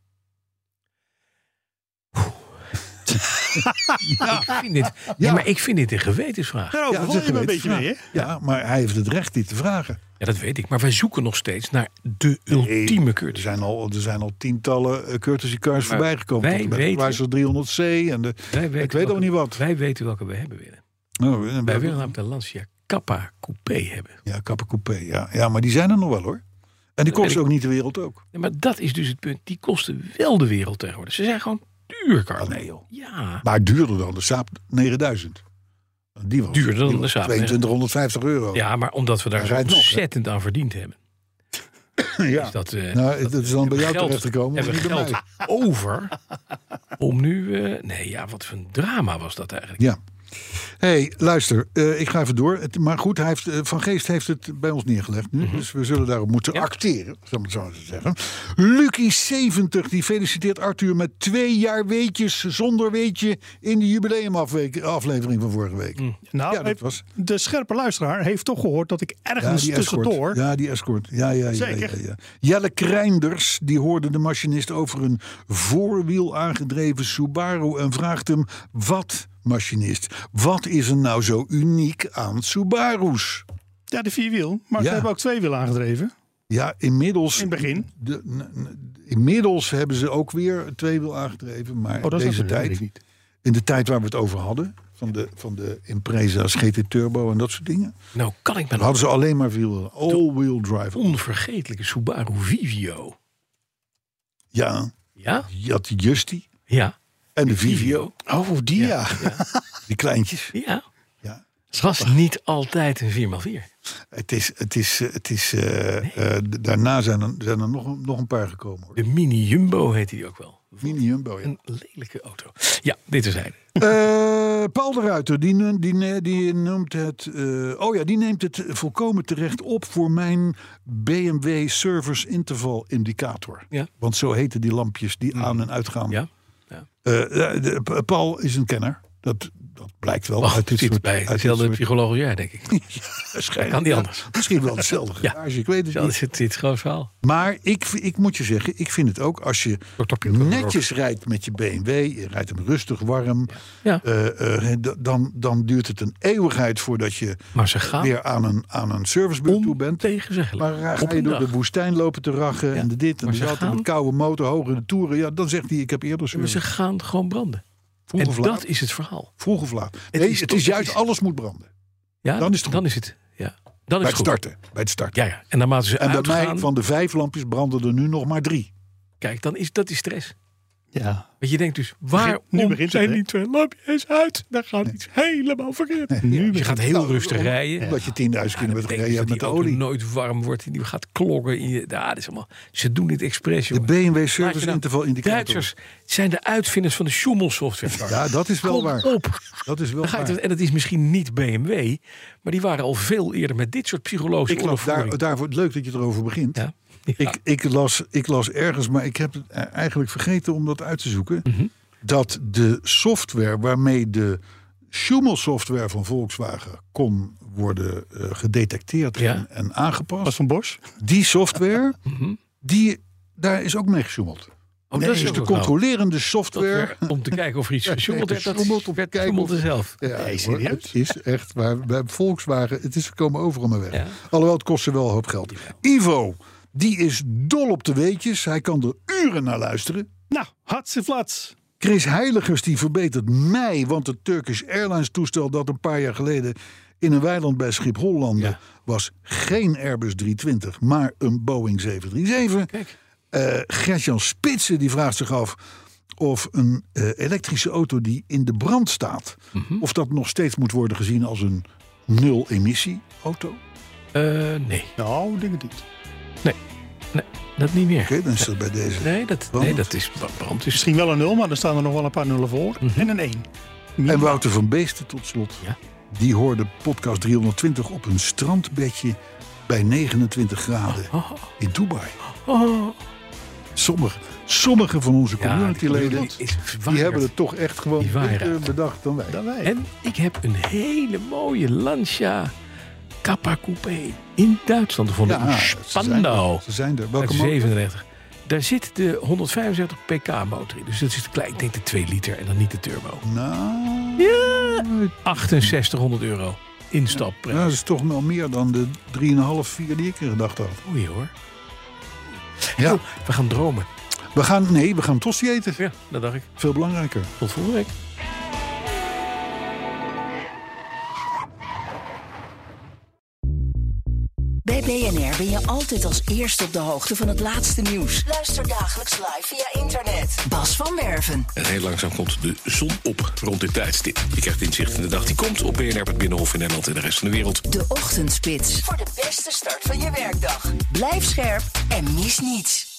Ik vind dit een gewetensvraag. Daarover val je me een beetje mee, hè? Ja, maar hij heeft het recht dit te vragen. Ja, dat weet ik. Maar wij zoeken nog steeds naar de ultieme courtesy. Er zijn al tientallen courtesy cars voorbij gekomen. Wij weten... 300C en ik weet al niet wat. Wij weten welke we hebben willen. Wij willen namelijk de Lancia Kappa Coupé hebben. Ja, Kappa Coupé. Ja, maar die zijn er nog wel hoor. En die kosten ook niet de wereld ook. Ja, maar dat is dus het punt. Die kosten wel de wereld tegenwoordig. Ze zijn gewoon duur, Carlo. Nee joh. Ja. Maar duurder dan de Saab 9000. Die was duurder dan de Saab. €2250. Ja, maar omdat we daar zo ontzettend aan verdiend hebben. Ja. Dat is dan bij jou terechtgekomen. Hebben we geld over om nu... wat voor een drama was dat eigenlijk. Ja. Hey, luister, ik ga even door. Maar goed, Van Geest heeft het bij ons neergelegd nu. Mm-hmm. Dus we zullen daarop moeten acteren, zal ik zo zeggen. Lucky70, die feliciteert Arthur met 2 jaar weetjes zonder weetje in de jubileumaflevering van vorige week. Nou, dat was... de scherpe luisteraar heeft toch gehoord dat ik ergens tussendoor... Ja, die escort. Ja. Zeker. Ja. Jelle Kreinders, die hoorde de machinist over een voorwiel aangedreven Subaru en vraagt hem wat machinist. Wat is er nou zo uniek aan Subaru's? Ja, de 4-wiel. Maar Ja. ze hebben ook 2-wiel aangedreven. Ja, inmiddels... In het begin. Inmiddels hebben ze ook weer 2-wiel aangedreven. Maar Dat is deze weet tijd, ik niet. in de tijd waar we het over hadden... van de Impreza's, GT Turbo en dat soort dingen... Nou kan ik me dan nog hadden ze alleen maar all-wheel drive. onvergetelijke Subaru Vivio. Ja, Ja? je had die Justy Ja. en de Vivio. Oh, die ja. Die kleintjes. Ja. Ja. Het was niet altijd een 4x4. Daarna zijn er nog een paar gekomen. Hoor. De Mini Jumbo heet die ook wel. Mini Jumbo, ja. Een lelijke auto. Ja, dit is hij. Paul de Ruiter, die noemt het... die neemt het volkomen terecht op voor mijn BMW Service Interval Indicator. Ja. Want zo heten die lampjes die aan en uitgaan. Ja. Paul is een kenner. Dat blijkt wel. Oh, uit dit zit soort, bij uit dit dezelfde soort- psycholoog als jij, denk ik. Waarschijnlijk. Kan niet anders. Misschien wel hetzelfde Ja. garage, ik weet het Dat niet. is het groot verhaal. Maar ik moet je zeggen, ik vind het ook als je netjes rijdt met je BMW, je rijdt hem rustig warm, Ja. dan duurt het een eeuwigheid voordat je Maar ze gaan weer aan een servicebeurt toe bent. ontegenzeggelijk. Maar Op ga je een door de dag. woestijn lopen te rachen en de dit en Maar de ze dat en gaan- de koude motor, hogere toeren, ja, dan zegt hij ik heb eerder Maar service. ze gaan gewoon branden. Vroeg En of laat. dat is het verhaal. Vroeg of laat. Het Nee, is het toch- is juist het is- alles moet branden. Ja, Dan is het goed. Dan is het. Ja. Dan Bij is het goed. starten. Bij het starten. Ja. En naarmate ze En bij uitgaan, mij van de 5 lampjes branden er nu nog maar 3. kijk, dan is dat is stress. Ja. Want je denkt dus, waarom nu begint het, zijn hè? die 2 lampjes uit? Dan gaat iets helemaal verkeerd. Je gaat heel rustig rijden. Omdat je 10.000 kilometer gereden hebt met de die auto olie. nooit warm wordt. Die gaat klokken. In je, dat is allemaal, ze doen dit expres, De jongen. BMW Laat Service je nou- Interval Indicator. Duitsers zijn de uitvinders van de Schummel-software. Ja, dat is wel Kom waar. op. Dat is wel Dan ga je waar. en dat is misschien niet BMW, maar die waren al veel eerder met dit soort psychologische Ik las ondervoering. daarvoor leuk dat je erover begint. Ja. Ja. Ik las ergens, maar ik heb het eigenlijk vergeten om dat uit te zoeken. Mhm. Dat de software waarmee de Schummel-software van Volkswagen kon worden gedetecteerd Ja. en aangepast. Was van Bosch? Die software, daar is ook mee gesjoemeld. Oh, dat is Dus ook de nog wel. controlerende Dat software. weer om te kijken of er iets gesjoemeld werd. Dat gesjoemeld om te werd kijken gesjoemeld of- zelf. Ja, Nee, hoor, serieus? het is echt waar. Bij Volkswagen, het is komen overal maar weg. Ja. Alhoewel, het kost ze wel een hoop geld. Ivo, die is dol op de weetjes. Hij kan er uren naar luisteren. Nou, hatseflats. Chris Heiligers die verbetert mij, want het Turkish Airlines toestel dat een paar jaar geleden in een weiland bij Schiphol landde, Ja. was geen Airbus 320, maar een Boeing 737. Kijk. Gertjan Spitsen die vraagt zich af of een elektrische auto die in de brand staat, of dat nog steeds moet worden gezien als een nul-emissie auto. Nee, Nou, ik denk het niet. dat niet meer. Oké, dan is dat bij deze. Nee, dat is brand. Dus Misschien wel een 0, maar er staan er nog wel een paar nullen voor. En een 1. En Wouter van Beesten tot slot. Ja. Die hoorde podcast 320 op een strandbedje bij 29 graden in Dubai. Oh, Sommige van onze ja, communityleden is die hebben het toch echt gewoon Die waren beter het. bedacht dan wij. En ik heb een hele mooie Lancia Kappa Coupé in Duitsland gevonden. in Spandau. Ze zijn er. Uit Welke motor? 37. Daar zit de 175 pk motor in. Dus dat is te klein. Ik denk de 2 liter en dan niet de turbo. Nou, Ja, €6800 instapprijs. dat is toch wel meer dan de 3,5, 4 die ik er gedacht had. Oei hoor. Ja. Yo, we gaan dromen. We gaan tosti eten. Ja, dat dacht ik. Veel belangrijker. Tot volgende week. Bij BNR ben je altijd als eerste op de hoogte van het laatste nieuws. Luister dagelijks live via internet. Bas van Werven. En heel langzaam komt de zon op rond dit tijdstip. Je krijgt inzicht in de dag die komt op BNR, het Binnenhof in Nederland en de rest van de wereld. De Ochtendspits. Voor de beste start van je werkdag. Blijf scherp en mis niets.